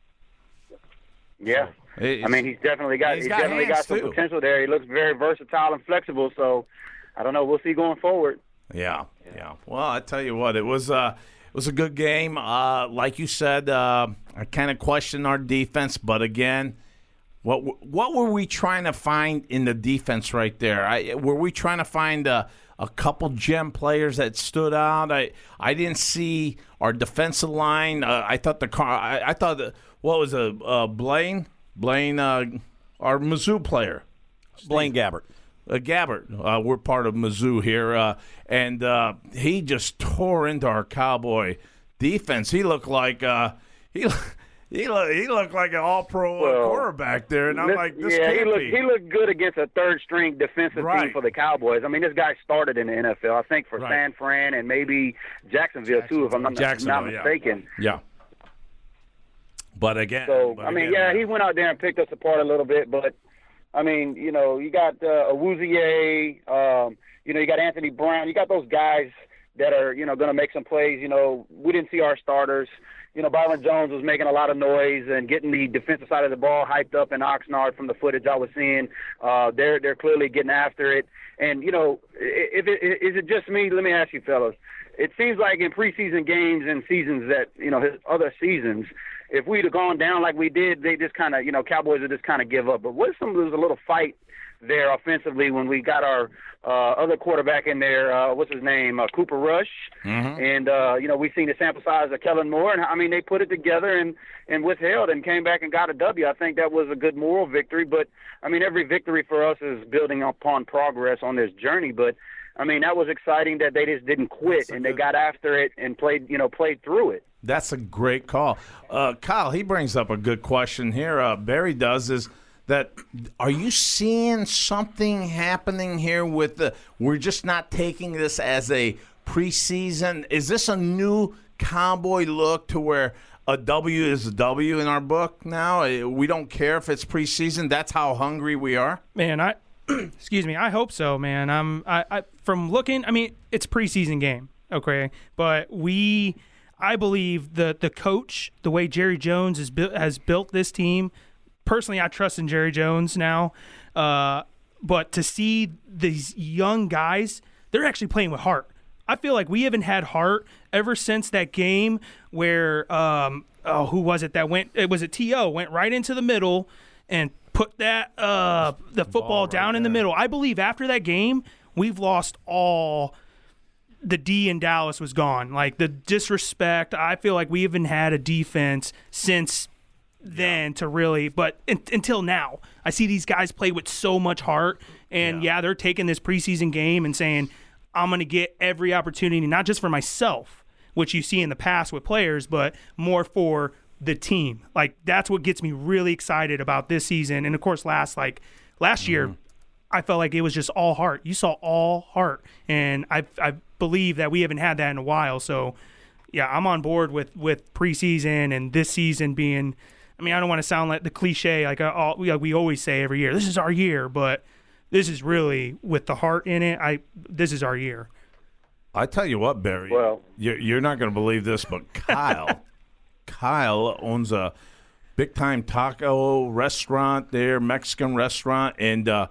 Yeah. It's- I mean, he's definitely got he's he's got definitely hands, got some too. potential there. He looks very versatile and flexible. So, I don't know. We'll see going forward. Yeah, yeah. Well, I tell you what, it was uh, it was a good game. Uh, like you said, uh, I kind of questioned our defense, but again, what what were we trying to find in the defense right there? I, were we trying to find a, a couple gem players that stood out? I I didn't see our defensive line. Uh, I thought the car. I, I thought the, what was a uh, Blaine Blaine uh, our Mizzou player. Blaine Gabbert. Uh, Gabbert, uh, we're part of Mizzou here, uh, and uh, he just tore into our Cowboy defense. He looked like uh, he he looked, he looked like an all-pro Well, quarterback there, and I'm This- like, this yeah, can't he looked be. he looked good against a third-string defensive Right. team for the Cowboys. I mean, this guy started in the N F L, I think, for Right. San Fran and maybe Jacksonville, too, if I'm not, Jacksonville, not yeah. mistaken. Yeah, but again, So, but I mean, again, yeah, he went out there and picked us apart a little bit, but, I mean, you know, you got uh, Awuzie, um, you know, you got Anthony Brown. You got those guys that are, you know, going to make some plays. You know, we didn't see our starters. You know, Byron Jones was making a lot of noise and getting the defensive side of the ball hyped up in Oxnard from the footage I was seeing. Uh, they're they're clearly getting after it. And, you know, if it, is it just me? Let me ask you, fellas. it seems like in preseason games and seasons that, you know, his other seasons, if we'd have gone down like we did, they just kind of, you know, Cowboys would just kind of give up. But Wisdom, there was a little fight there offensively when we got our uh, other quarterback in there, uh, what's his name, uh, Cooper Rush. Mm-hmm. And, uh, you know, we've seen the sample size of Kellen Moore. And, I mean, they put it together and, and withheld and came back and got a W. I think that was a good moral victory. But, I mean, every victory for us is building upon progress on this journey. But, I mean, that was exciting that they just didn't quit and they got after it and played, you know, played through it. That's a great call. Uh, Kyle, he brings up a good question here. Uh, Barry does is that are you seeing something happening here with the we're just not taking this as a preseason? Is this a new Cowboy look to where a W is a W in our book now? We don't care if it's preseason. That's how hungry we are. Man, I excuse me. I hope so, man. I'm I, I from looking. I mean, it's a preseason game, okay, but we. I believe the the coach, the way Jerry Jones has built has built this team. Personally, I trust in Jerry Jones now, uh, but to see these young guys, they're actually playing with heart. I feel like we haven't had heart ever since that game where um, oh, who was it that went? It was a T O went right into the middle and put that uh, the football right down there in the middle. I believe after that game, we've lost all. The D in Dallas was gone. Like the disrespect. I feel like we haven't had a defense since then to really, but in, until now, I see these guys play with so much heart. And yeah, yeah they're taking this preseason game and saying, I'm going to get every opportunity, not just for myself, which you see in the past with players, but more for the team. Like that's what gets me really excited about this season. And of course, last like last mm-hmm. year, I felt like it was just all heart. You saw all heart, and I I believe that we haven't had that in a while. So, yeah, I'm on board with, with preseason and this season being. I mean, I don't want to sound like the cliche like, uh, all, like we always say every year. This is our year, but this is really with the heart in it. I this is our year. I tell you what, Barry. Well, you're, you're not going to believe this, but Kyle, Kyle owns a big time taco restaurant there, Mexican restaurant, and. Uh,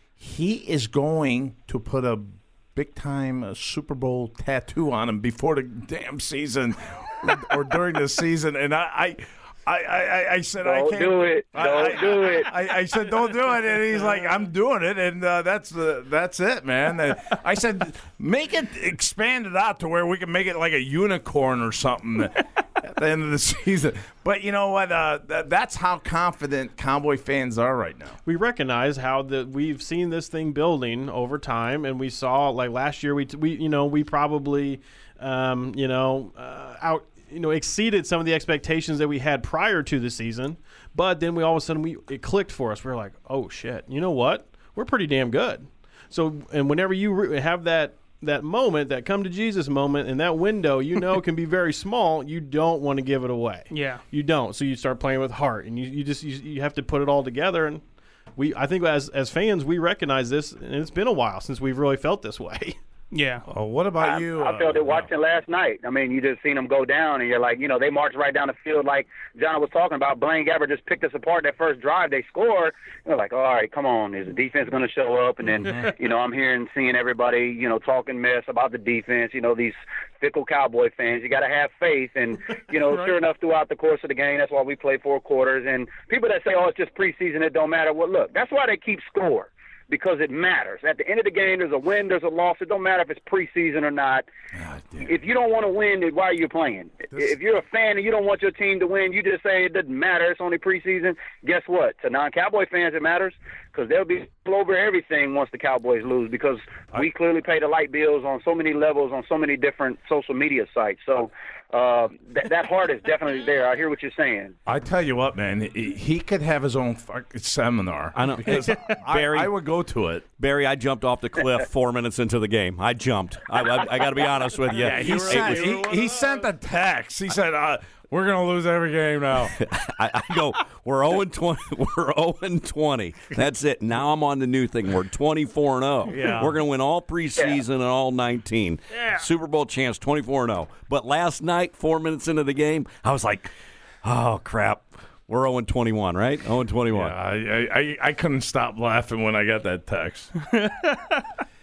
He is going to put a big-time uh, Super Bowl tattoo on him before the damn season or, or during the season. And I, I, I, I, I said, don't I can't do it. Don't I, do it. I, I, I said, don't do it. And he's like, I'm doing it. And uh, that's the that's it, man. And I said, make it expand it out to where we can make it like a unicorn or something at the end of the season. But you know what? Uh, th- that's how confident Cowboy fans are right now. We recognize how the we've seen this thing building over time, and we saw like last year we t- we you know we probably um, you know uh, out you know exceeded some of the expectations that we had prior to the season, but then we all of a sudden we it clicked for us. We we're like, oh shit, you know what? We're pretty damn good. So and whenever you re- have that. that moment, that come to Jesus moment, and that window, you know, can be very small. You don't want to give it away. Yeah. You don't. So you start playing with heart, and you, you just you, you have to put it all together. And we, I think as as fans, we recognize this, and it's been a while since we've really felt this way. Yeah. Oh, what about I, you? I felt uh, it watching last night. I mean, you just seen them go down, and you're like, you know, they marched right down the field like John was talking about. Blaine Gabbert just picked us apart that first drive. They scored. You're like, all right, come on. Is the defense going to show up? And then, you know, I'm hearing, seeing everybody, you know, talking mess about the defense. You know, these fickle Cowboy fans. You got to have faith. And, you know, right. Sure enough, throughout the course of the game, that's why we play four quarters. And people that say, oh, it's just preseason, it don't matter. Well, look, that's why they keep score. Because it matters. At the end of the game, there's a win, there's a loss. It don't matter if it's preseason or not. Oh, if you don't want to win, then why are you playing? This... If you're a fan and you don't want your team to win, you just say it doesn't matter. It's only preseason. Guess what? To non-Cowboy fans, it matters because they'll be all over everything once the Cowboys lose because I... we clearly pay the light bills on so many levels on so many different social media sites. So uh, th- that heart is definitely there. I hear what you're saying. I tell you what, man, he could have his own fucking seminar. I know. Because Barry, I, I would go to it. Barry, I jumped off the cliff four minutes into the game. I jumped. I, I, I got to be honest with you. Yeah, he, sent, he, he sent a text. He said, uh, we're going to lose every game now. I, I go, we're oh and twenty. We're oh and twenty. That's it. Now I'm on the new thing. We're twenty-four and oh. Yeah. We're going to win all preseason yeah. and all nineteen. Yeah. Super Bowl chance, twenty-four and oh. But last night, four minutes into the game, I was like, oh, crap. We're oh and twenty-one, right? oh and twenty-one. Yeah, I, I, I couldn't stop laughing when I got that text.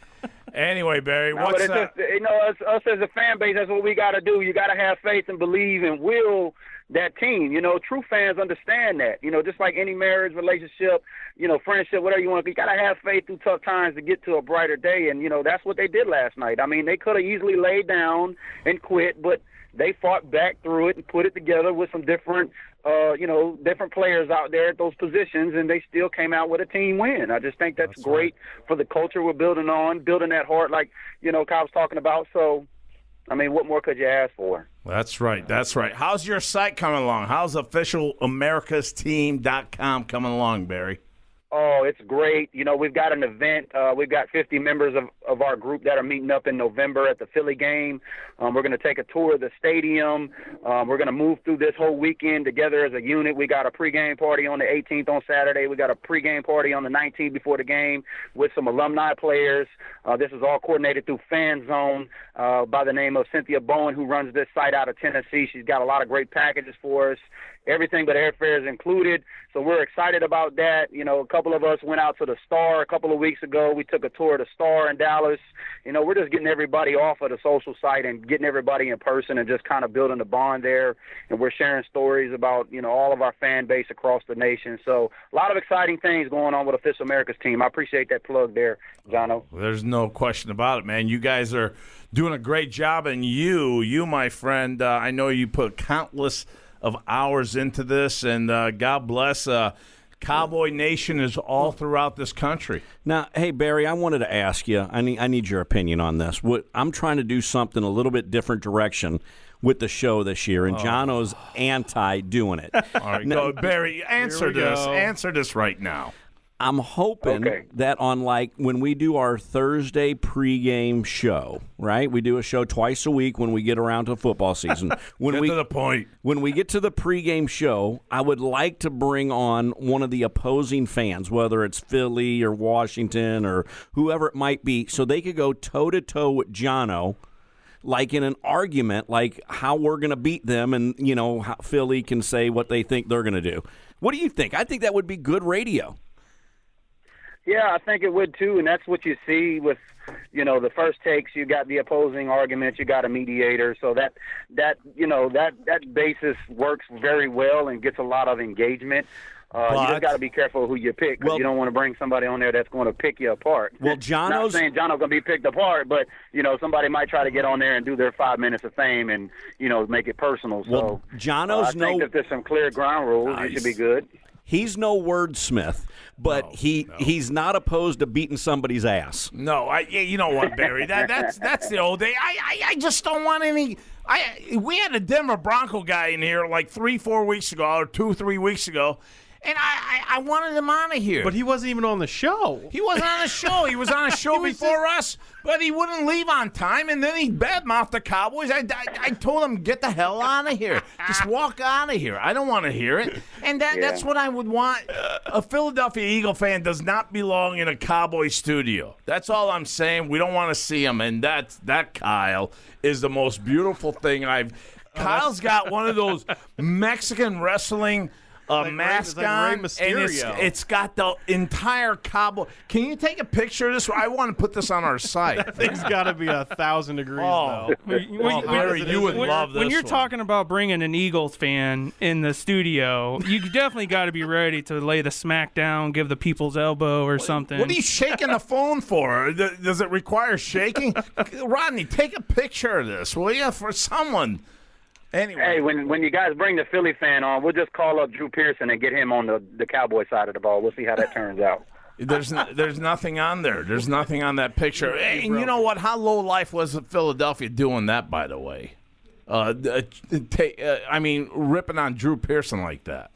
Anyway, Barry, No, what's but it's up? just, you know, us, us as a fan base, that's what we got to do. You got to have faith and believe and will that team. You know, true fans understand that. You know, just like any marriage, relationship, you know, friendship, whatever you want to, you got to have faith through tough times to get to a brighter day. And, you know, that's what they did last night. I mean, they could have easily laid down and quit, but they fought back through it and put it together with some different, uh, you know, different players out there at those positions, and they still came out with a team win. I just think that's, that's great right. for the culture we're building on, building that heart like, you know, Kyle was talking about. So, I mean, what more could you ask for? That's right. That's right. How's your site coming along? How's official americas team dot com coming along, Barry? Oh, it's great. You know, we've got an event. Uh, we've got fifty members of, of our group that are meeting up in November at the Philly game. Um, we're going to take a tour of the stadium. Um, we're going to move through this whole weekend together as a unit. We got a pregame party on the eighteenth on Saturday. We got a pregame party on the nineteenth before the game with some alumni players. Uh, this is all coordinated through Fan Zone uh, by the name of Cynthia Bowen, who runs this site out of Tennessee. She's got a lot of great packages for us. Everything but airfare is included. So we're excited about that. You know, a couple of us went out to the Star a couple of weeks ago. We took a tour of the Star in Dallas. You know, we're just getting everybody off of the social site and getting everybody in person and just kind of building a bond there. And we're sharing stories about, you know, all of our fan base across the nation. So a lot of exciting things going on with Official America's team. I appreciate that plug there, Jono. Well, there's no question about it, man. You guys are doing a great job. And you, you, my friend, uh, I know you put countless of hours into this, and uh, God bless. Uh, Cowboy Nation is all throughout this country. Now, hey, Barry, I wanted to ask you, I need, I need your opinion on this. What, I'm trying to do something a little bit different direction with the show this year, and oh. Jono's anti-doing it. All right, now, go, Barry, answer this. Go. Answer this right now. I'm hoping okay. that on, like, when we do our Thursday pregame show, right? We do a show twice a week when we get around to football season. When get we, to the point. When we get to the pregame show, I would like to bring on one of the opposing fans, whether it's Philly or Washington or whoever it might be, so they could go toe-to-toe with Jono, like in an argument, like how we're going to beat them, and, you know, how Philly can say what they think they're going to do. What do you think? I think that would be good radio. Yeah, I think it would too, and that's what you see with, you know, the first takes. You got the opposing arguments, you got a mediator, so that that you know that that basis works very well and gets a lot of engagement. Uh, but, you just got to be careful who you pick, because well, you don't want to bring somebody on there that's going to pick you apart. Well, Jono's not saying Jono's going to be picked apart, but you know somebody might try to get on there and do their five minutes of fame and you know make it personal. Well, so Jono's uh, I think no, if there's some clear ground rules, nice. you should be good. He's no wordsmith, but no, he no. he's not opposed to beating somebody's ass. No, I. You know what, Barry? That that's that's the old day. I, I I just don't want any. I we had a Denver Bronco guy in here like three, four weeks ago, or two, three weeks ago, and I I, I wanted him out of here. But he wasn't even on the show. He wasn't on the show. He was on a show before us, but he wouldn't leave on time, and then he badmouthed the Cowboys. I, I, I told him, get the hell out of here. Just walk out of here. I don't want to hear it. And that, Yeah. that's what I would want. A Philadelphia Eagle fan does not belong in a Cowboy studio. That's all I'm saying. We don't want to see him, and that's, that, Kyle, is the most beautiful thing I've... Kyle's got one of those Mexican wrestling... A like mask Rey, like Rey on, Mysterio. and it's, it's got the entire Cowboy. Can you take a picture of this? I want to put this on our site. That thing's got to be a thousand degrees, Oh. though. When, Oh, when- Barry, when- you would when- love this When you're one. talking about bringing an Eagles fan in the studio, you definitely got to be ready to lay the smack down, give the people's elbow or something. What are you shaking the phone for? Th- Does it require shaking? Rodney, take a picture of this, will you, for someone? Anyway. Hey, when when you guys bring the Philly fan on, we'll just call up Drew Pearson and get him on the, the Cowboy side of the ball. We'll see how that turns out. There's no, there's nothing on there. There's nothing on that picture. And you know what? How low life was Philadelphia doing that, by the way? Uh, uh, ta- uh, I mean, ripping on Drew Pearson like that.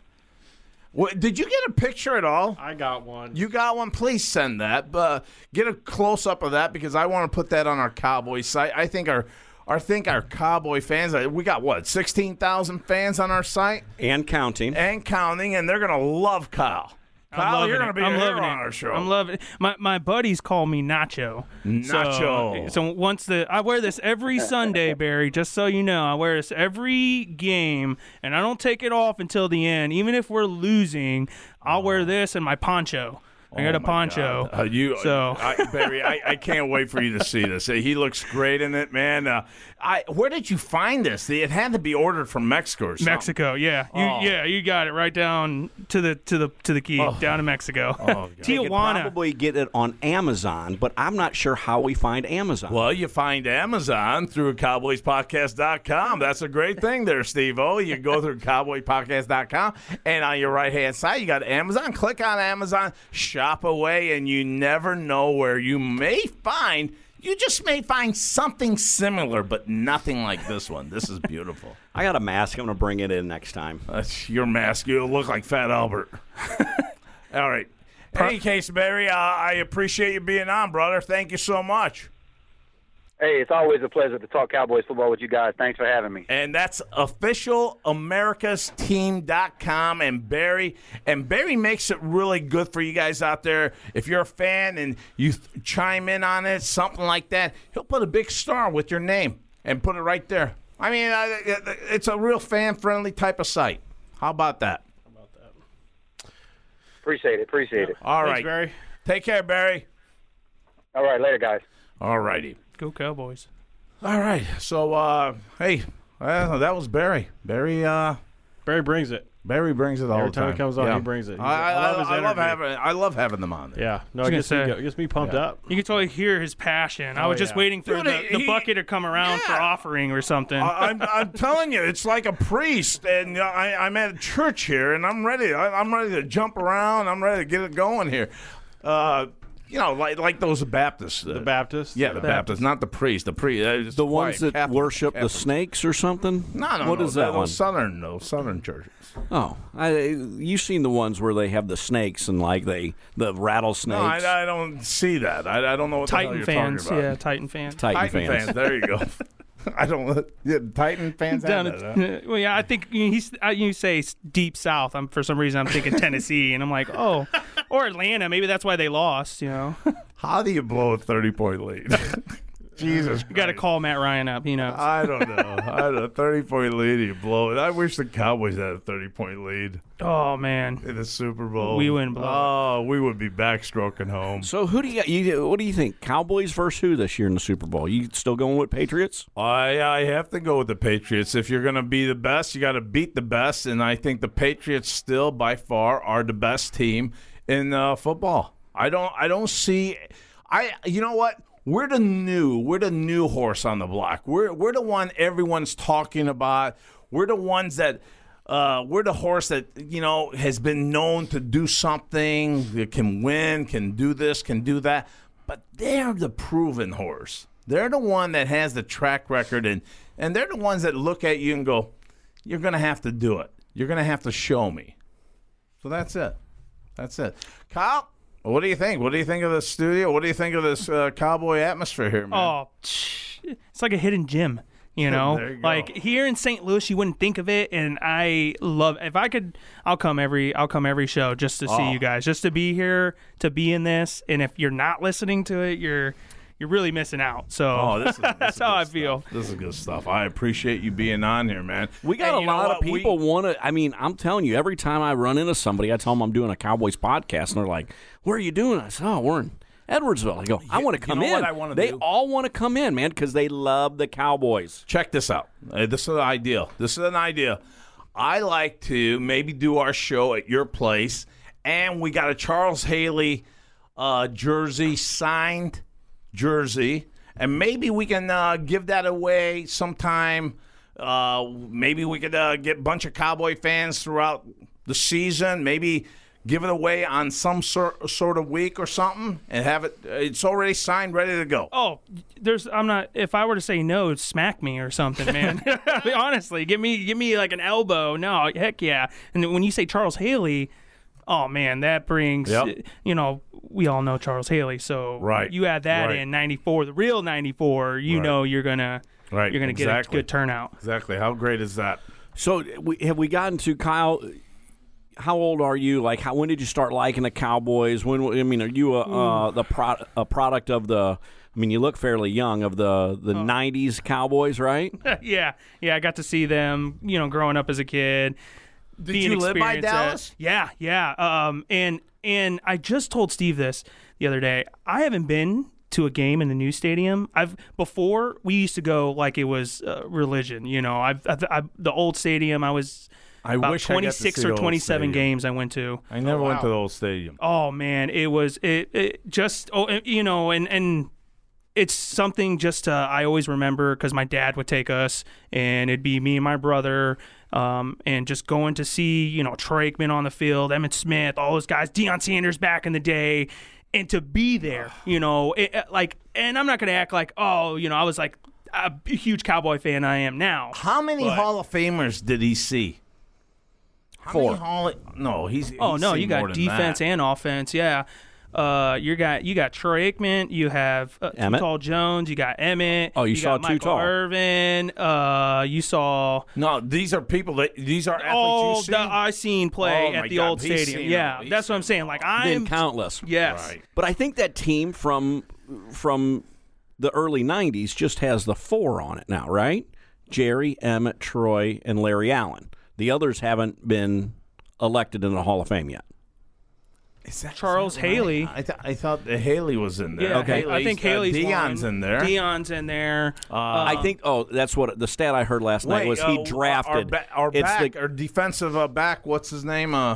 What, did you get a picture at all? I got one. You got one? Please send that. Uh, get a close-up of that, because I want to put that on our Cowboys site. I think our... I think our Cowboy fans, we got, what, sixteen thousand fans on our site? And counting. And counting, and they're going to love Kyle. I'm Kyle, loving you're going it. to be I'm a hero loving on it. our show. I'm loving it. My my buddies call me Nacho. Nacho. So, so once the I wear this every Sunday, Barry. Just so you know, I wear this every game, and I don't take it off until the end. Even if we're losing, I'll wear this and my poncho. I got Oh a my poncho. God. Uh, you, So- I, Barry, I, I can't wait for you to see this. He looks great in it, man. Uh, I where did you find this? It had to be ordered from Mexico or something. Mexico, yeah, you, Oh. yeah, you got it right down to the to the to the key, down in Mexico. Oh, God. You could Tijuana. probably get it on Amazon, but I'm not sure how we find Amazon. Well, you find Amazon through cowboys podcast dot com. That's a great thing there, Steve-O. You go through cowboys podcast dot com, and on your right-hand side, you got Amazon. Click on Amazon, shop away, and you never know where you may find, you just may find something similar, but nothing like this one. This is beautiful. I got a mask. I'm going to bring it in next time. That's your mask. You look like Fat Albert. All right. In any case, Barry, uh, I appreciate you being on, brother. Thank you so much. Hey, it's always a pleasure to talk Cowboys football with you guys. Thanks for having me. And that's official americas team dot com and Barry. And Barry makes it really good for you guys out there. If you're a fan and you th- chime in on it, something like that, he'll put a big star with your name and put it right there. I mean, uh, it's a real fan-friendly type of site. How about that? Appreciate it. Appreciate it. All Thanks, right. Barry. Take care, Barry. All right, later, guys. All righty. Go Cowboys. All right. So, uh, hey, uh, that was Barry. Barry, uh, Barry brings it. Barry brings it all Every the time. time he comes on, Yeah. he brings it. I, I, I love his I love energy. having. I love having them on there. Yeah, no, I it was gets me, gonna go, say- it gets me pumped Yeah. up. You can totally hear his passion. I Oh, was just yeah. waiting for Dude, the, he- the bucket to come around for Yeah. offering or something. I, I'm, I'm telling you, it's like a priest, and uh, I, I'm at a church here, and I'm ready. I, I'm ready to jump around. I'm ready to get it going here. Uh, you know, like like those Baptists. Uh, The Baptist. Yeah, the Baptists, not the priest. The priest. Uh, just The quiet, ones that Catholic- worship Catholic. the snakes or something? No, no, What no. is that those one? Southern, those Southern churches. Oh, I, you've seen the ones where they have the snakes and like they the rattlesnakes. No, I, I don't see that. I, I don't know what the hell Titan you're fans, talking about. yeah, Titan fans. Titan, Titan fans. fans. There you go. I don't. Yeah, Titan fans. Down have at- that, huh? well, yeah, I think you, he's, uh, you say s- deep south. I'm for some reason I'm thinking Tennessee, and I'm like, oh, or Atlanta. Maybe that's why they lost. You know, How do you blow a thirty point lead? Jesus, you got to call Matt Ryan up. You know, I don't know. I don't know. thirty point lead, you blow it. I wish the Cowboys had a thirty point lead oh man, in the Super Bowl. We wouldn't blow it. Oh, we would be backstroking home. So who do you, you what do you think? Cowboys versus who this year in the Super Bowl? You still going with Patriots? I I have to go with the Patriots. If you're going to be the best, you got to beat the best, and I think the Patriots still by far are the best team in uh, football. I don't I don't see I you know what? We're the new we're the new horse on the block. We're we're the one everyone's talking about. We're the ones that uh, we're the horse that you know has been known to do something, that can win, can do this, can do that. But they're the proven horse. They're the one that has the track record, and and they're the ones that look at you and go, "You're going to have to do it. You're going to have to show me." So that's it. That's it. Kyle, what do you think? What do you think of the studio? What do you think of this uh, cowboy atmosphere here, man? oh, it's like a hidden gem. You know, There you go. like here in Saint Louis, you wouldn't think of it, and I love. If I could, I'll come every. I'll come every show just to see Oh. you guys, just to be here, to be in this. And if you're not listening to it, you're you're really missing out. So Oh, this is, this that's is how good I feel. stuff. This is good stuff. I appreciate you being on here, man. We got And a you know lot of what? We- people want to. I mean, I'm telling you, every time I run into somebody, I tell them I'm doing a Cowboys podcast, and they're like, "Where are you doing?" I said, "Oh, we're in Edwardsville." I go, "I want to you come know in." what I wanna they do? all want to come in, man, because they love the Cowboys. Check this out. Uh, this is an idea. This is an idea. I like to maybe do our show at your place, and we got a Charles Haley uh, jersey, signed jersey, and maybe we can uh, give that away sometime. Uh, maybe we could uh, get a bunch of Cowboy fans throughout the season. Maybe give it away on some sort, sort of week or something, and have it. It's already signed, ready to go. Oh, there's. I'm not. If I were to say no, it'd smack me or something, man. Honestly, give me, give me like an elbow. No, heck yeah. And when you say Charles Haley, oh man, that brings. Yep. You know, we all know Charles Haley, so Right. you add that Right. in ninety-four, the real ninety-four. You Right. know, you're gonna, Right, you're gonna exactly. get a good turnout. Exactly. How great is that? So, we, have we gotten to Kyle? How old are you? Like, how when did you start liking the Cowboys? When I mean, are you a uh, the pro, a product of the? I mean, you look fairly young of the the nineties Cowboys, right? yeah, yeah. I got to see them. You know, growing up as a kid. Did you live by experience at- Dallas? yeah, yeah. Um, and And I just told Steve this the other day. I haven't been to a game in the new stadium. I've before we used to go like it was uh, religion. You know, I've, I've, I've the old stadium. I was I about wish I got to twenty-six see or the old twenty-seven stadium. games I went to. I never Oh, went to wow. the old stadium. Oh man, it was it, it just oh you know and and it's something just uh, I always remember because my dad would take us and it'd be me and my brother um, and just going to see you know Troy Aikman on the field, Emmitt Smith, all those guys, Deion Sanders back in the day, and to be there, you know, it, it, like and I'm not gonna act like oh you know I was like a huge Cowboy fan I am now. How many But- Hall of Famers did he see? How Four. Many Hall of, no, he's. Oh he's no, seen you more got than defense that. and offense. Yeah, uh, you got you got Troy Aikman. You have uh, Emmett. Too Tall Jones. You got Emmett. Oh, you saw got Too Michael Tall. Irvin. Uh, you saw No, these are people that these are athletes all you've the seen. I seen play Oh, my at the God, old he's stadium. seen Yeah, all- he's that's what I'm seen saying. Like Been I'm countless. yes. Right. But I think that team from from the early nineties just has the four on it now, right? Jerry, Emmett, Troy, and Larry Allen. The others haven't been elected in the Hall of Fame yet. Is that- Charles is that right? Haley. I, th- I thought that Haley was in there. Yeah, Okay. I think Haley's, Haley's uh, Deion's one. in there. Deion's in there. Uh, I think. Oh, that's what the stat I heard last night Wait, was. He uh, drafted. our, ba- our it's back, the, our defensive uh, back. What's his name? Uh,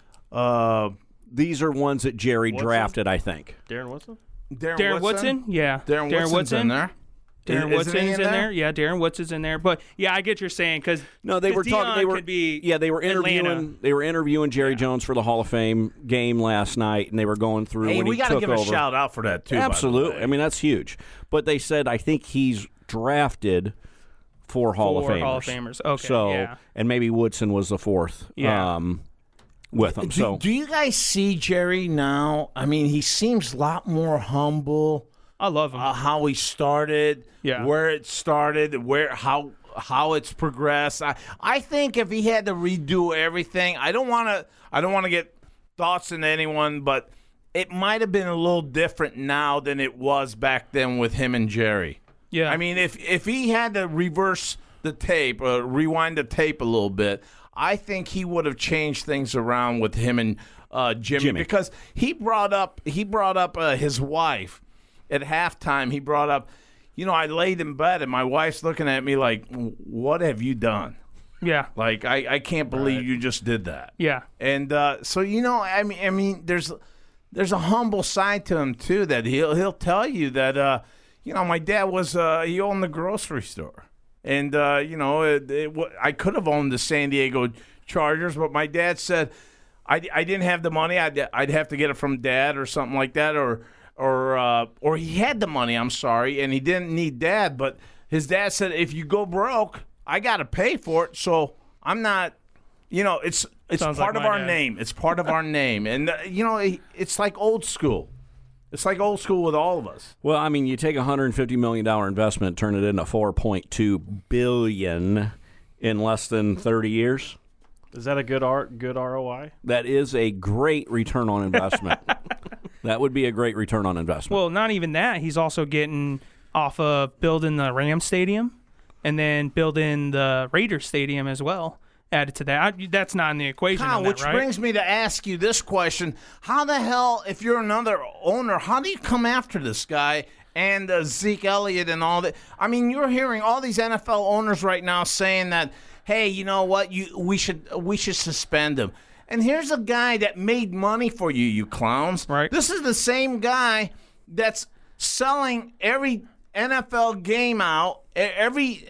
uh, these are ones that Jerry Woodson? drafted. I think. Darren Woodson? Darren, Darren Woodson. Yeah, Darren, Woodson's Woodson in there. Darren Isn't he Woodson's in in there? there? Yeah, Darren Woodson's in there. But yeah, I get what you're saying because No, they were talking. They were. could be yeah, they were interviewing. Atlanta. They were interviewing Jerry Jones for the Hall of Fame game last night, and they were going through Hey, when we he got to took give over. a shout out for that too. by the Absolutely. way. I mean, that's huge. But they said I think he's drafted four Hall of Four Famers. Hall of Famers. Okay, So yeah. and maybe Woodson was the fourth. Yeah. Um, with him. Do, So do you guys see Jerry now? I mean, he seems a lot more humble. I love him. Uh, how he started, Yeah. where it started, where how how it's progressed. I I think if he had to redo everything, I don't want to I don't want to get thoughts into anyone, but it might have been a little different now than it was back then with him and Jerry. yeah, I mean, if if he had to reverse the tape, or rewind the tape a little bit, I think he would have changed things around with him and uh, Jimmy, Jimmy. because he brought up he brought up uh, his wife at halftime. He brought up, you know, I laid in bed and my wife's looking at me like, "What have you done?" yeah, Like, I, I can't believe you just did that. yeah. And uh, so you know, I mean, I mean, there's there's a humble side to him too that he'll he'll tell you that uh, you know, my dad was uh, he owned the grocery store, and uh, you know, it, it, wa- I could have owned the San Diego Chargers, but my dad said I, I didn't have the money. I'd I'd have to get it from dad or something like that, or or uh, or he had the money. I'm sorry, and he didn't need dad, but his dad said if you go broke, I got to pay for it. So I'm not. You know, it's it's Sounds part like of my our dad. name. It's part of our name, and uh, you know, it- it's like old school. It's like old school with all of us. well, I mean, you take a one hundred fifty million dollar investment, turn it into four point two billion in less than thirty years. Is that a good art? Good R O I? That is a great return on investment. That would be a great return on investment. Well, not even that. He's also getting off of building the Rams Stadium and then building the Raiders Stadium as well. Added to that. I, that's not in the equation. Kyle, on that, which right? brings me to ask you this question: how the hell, if you're another owner, how do you come after this guy and uh, Zeke Elliott and all that? I mean, you're hearing all these N F L owners right now saying that, hey, you know what? You we should we should suspend him. And here's a guy that made money for you, you clowns. Right. This is the same guy that's selling every N F L game out, e- every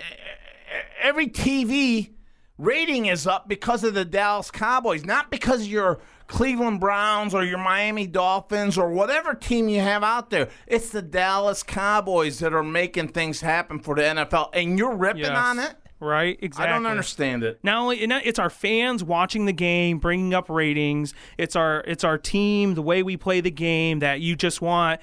every T V rating is up because of the Dallas Cowboys, not because of your Cleveland Browns or your Miami Dolphins or whatever team you have out there. It's the Dallas Cowboys that are making things happen for the N F L, and you're ripping Yes. on it? Right? Exactly. I don't understand it. Not only it's our fans watching the game, bringing up ratings. It's our it's our team, the way we play the game that you just want.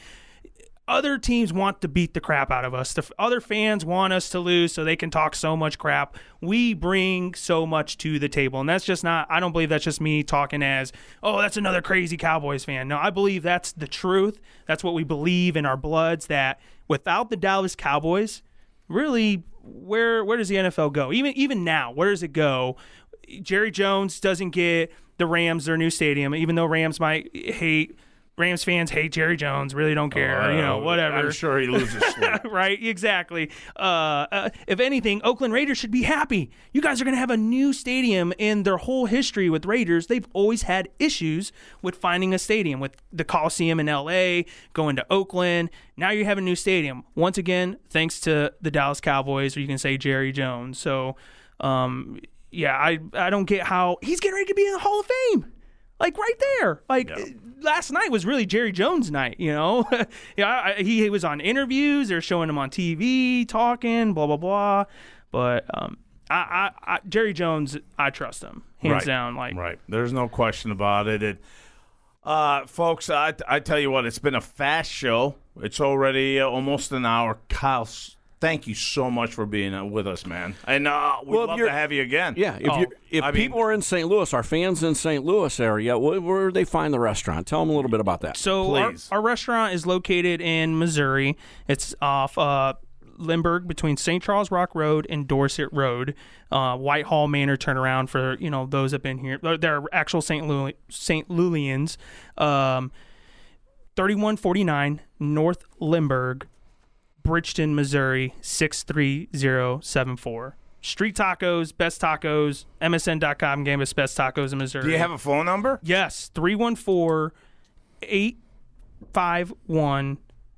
Other teams want to beat the crap out of us. The f- other fans want us to lose so they can talk so much crap. We bring so much to the table. And that's just not, I don't believe that's just me talking as, oh, that's another crazy Cowboys fan. No, I believe that's the truth. That's what we believe in our bloods, that without the Dallas Cowboys, really, where where does the N F L go? Even even now, where does it go? Jerry Jones doesn't get the Rams their new stadium, even though Rams might hate Rams fans hate Jerry Jones, really don't care, Oh, you know, whatever. I'm sure he loses sleep. Right, exactly. Uh, uh, if anything, Oakland Raiders should be happy. You guys are going to have a new stadium. In their whole history with Raiders, they've always had issues with finding a stadium, with the Coliseum in L A, going to Oakland. Now you have a new stadium. Once again, thanks to the Dallas Cowboys, or you can say Jerry Jones. So, um, yeah, I, I don't get how he's getting ready to be in the Hall of Fame. Like right there. Like Yeah. last night was really Jerry Jones' night, you know? yeah, I, he, he was on interviews. They're showing him on T V, talking, blah, blah, blah. But um, I, I, I, Jerry Jones, I trust him, hands right. down. Like, right. There's no question about it. it uh, folks, I, I tell you what, it's been a fast show. It's already uh, almost an hour. Kyle, thank you so much for being uh, with us, man. And uh, we'd Well, if love you're- to have you again. Yeah, if Oh, you if I mean- people are in Saint Louis, our fans in Saint Louis area, where, where do they find the restaurant? Tell them a little bit about that. So our, Please. our restaurant is located in Missouri. It's off uh, Lindbergh, between Saint Charles Rock Road and Dorset Road. Uh, Whitehall Manor turnaround for, you know, those that have been here. They're actual Saint Louis Saint Louisians. Um, thirty-one forty-nine North Lindbergh, Bridgeton, Missouri, six three zero seven four. Street tacos, best tacos, M S N dot com gave us best tacos in Missouri. Do you have a phone number? Yes, three one four, eight five one.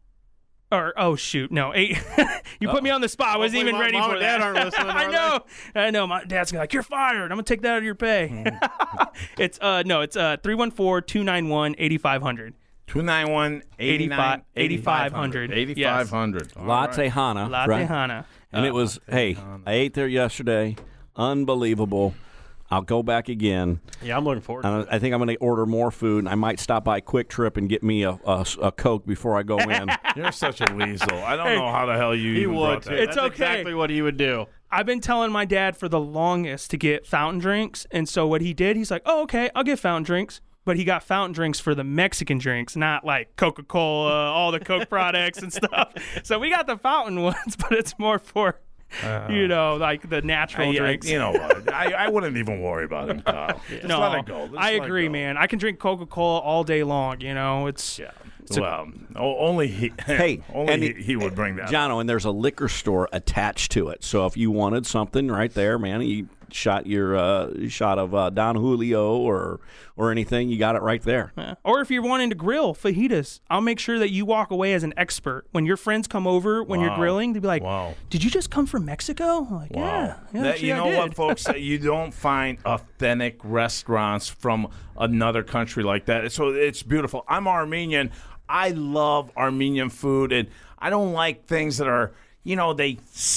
Or, oh, shoot, no. eight. You put me on the spot. I wasn't Hopefully even my ready mom for and dad that. aren't listening, I are know. I know. My dad's gonna be like, you're fired. I'm going to take that out of your pay. it's, uh, no, it's uh three one four, two nine one, eight five zero zero. two nine one, eight nine, eighty-five hundred. eighty-five hundred. All Latte right. Hana. La right? Tejana. And it was, hey, I ate there yesterday. Unbelievable. I'll go back again. Yeah, I'm looking forward to And it. I think I'm going to order more food. And I might stop by Quick Trip and get me a, a, a Coke before I go in. You're such a weasel. I don't know how the hell you He even would, brought too. that. It's That's okay. exactly what he would do. I've been telling my dad for the longest to get fountain drinks. And so what he did, he's like, oh, okay, I'll get fountain drinks. But he got fountain drinks for the Mexican drinks, not like Coca-Cola, all the Coke products and stuff. So we got the fountain ones, but it's more for, you know, like the natural I- I- drinks. you know what? I, I wouldn't even worry about him, Kyle. Just no, let it go. Just I let it agree, go. man. I can drink Coca-Cola all day long, you know. It's Yeah. It's a- well, o- only he. Hey, only and he, it- he would bring that. up. Jono, and there's a liquor store attached to it. So if you wanted something right there, man, you shot your uh, shot of uh, Don Julio or or anything, you got it right there. Yeah. Or if you're wanting to grill fajitas, I'll make sure that you walk away as an expert. When your friends come over, when you're Wow. grilling, they'll be like, Wow. did you just come from Mexico? I'm like, yeah. Wow. yeah That- actually, you I know did. what, folks? You don't find authentic restaurants from another country like that. So it's beautiful. I'm Armenian. I love Armenian food, and I don't like things that are, you know, they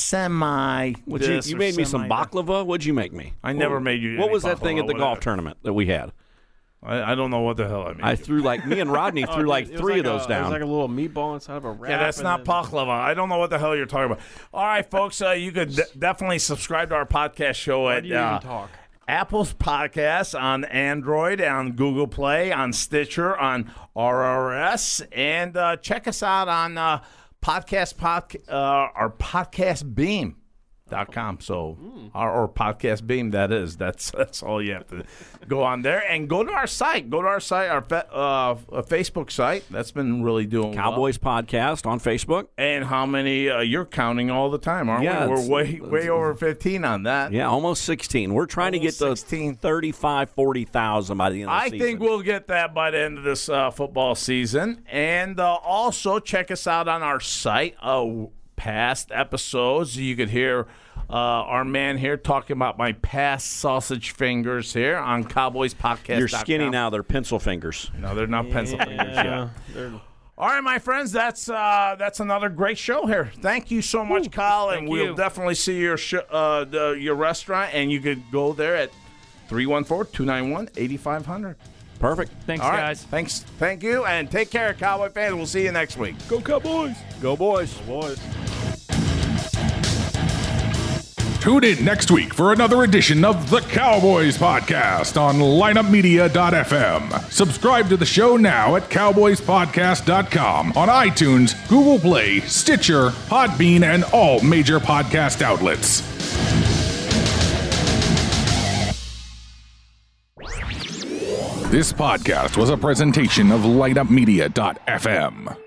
semi. Would you, this you or made me some semi that. baklava. What'd you make me? I never What- made you What any was that thing baklava, at the golf whatever. tournament that we had? I, I don't know what the hell I made. I you. threw like me and Rodney Oh, threw dude, like it was three like of those a, It down. was like a little meatball inside of a wrap. Yeah, that's and not then- baklava. I don't know what the hell you're talking about. All right, folks, uh, you could d- definitely subscribe to our podcast show Why at do you uh, even talk? Apple's Podcast, on Android, on Google Play, on Stitcher, on R R S, and uh, check us out on uh, podcast pod, uh, our podcast beam. Dot com. So, our, or podcast beam, that is. That's that's all you have to go on there. And go to our site. Go to our site, our fe- uh, Facebook site. That's been really doing well. Cowboys Podcast on Facebook. And how many uh, you're counting all the time, aren't Yeah, we? We're it's- way way over fifteen on that. Yeah, almost sixteen. We're trying Almost to get to sixteen. thirty-five, forty thousand by the end of the I season. think we'll get that by the end of this uh, football season. And uh, also check us out on our site. Uh, past episodes, you could hear uh, our man here talking about my past sausage fingers here on Cowboys Podcast. You're skinny now. They're pencil fingers. No, they're not pencil fingers yet. Yeah, they're- All right, my friends, that's uh, that's another great show here. Thank you so much, Kyle, and thank we'll you. definitely see your sh- uh, the, your restaurant, and you could go there at three one four, two nine one, eight five zero zero. Perfect. Thanks, All right, guys. thanks, thank you, and take care, Cowboy fans. We'll see you next week. Go Cowboys. Go boys. boys. Tune in next week for another edition of the Cowboys Podcast on lineup media dot f m. Subscribe to the show now at cowboys podcast dot com on iTunes, Google Play, Stitcher, Podbean, and all major podcast outlets. This podcast was a presentation of light up media dot f m.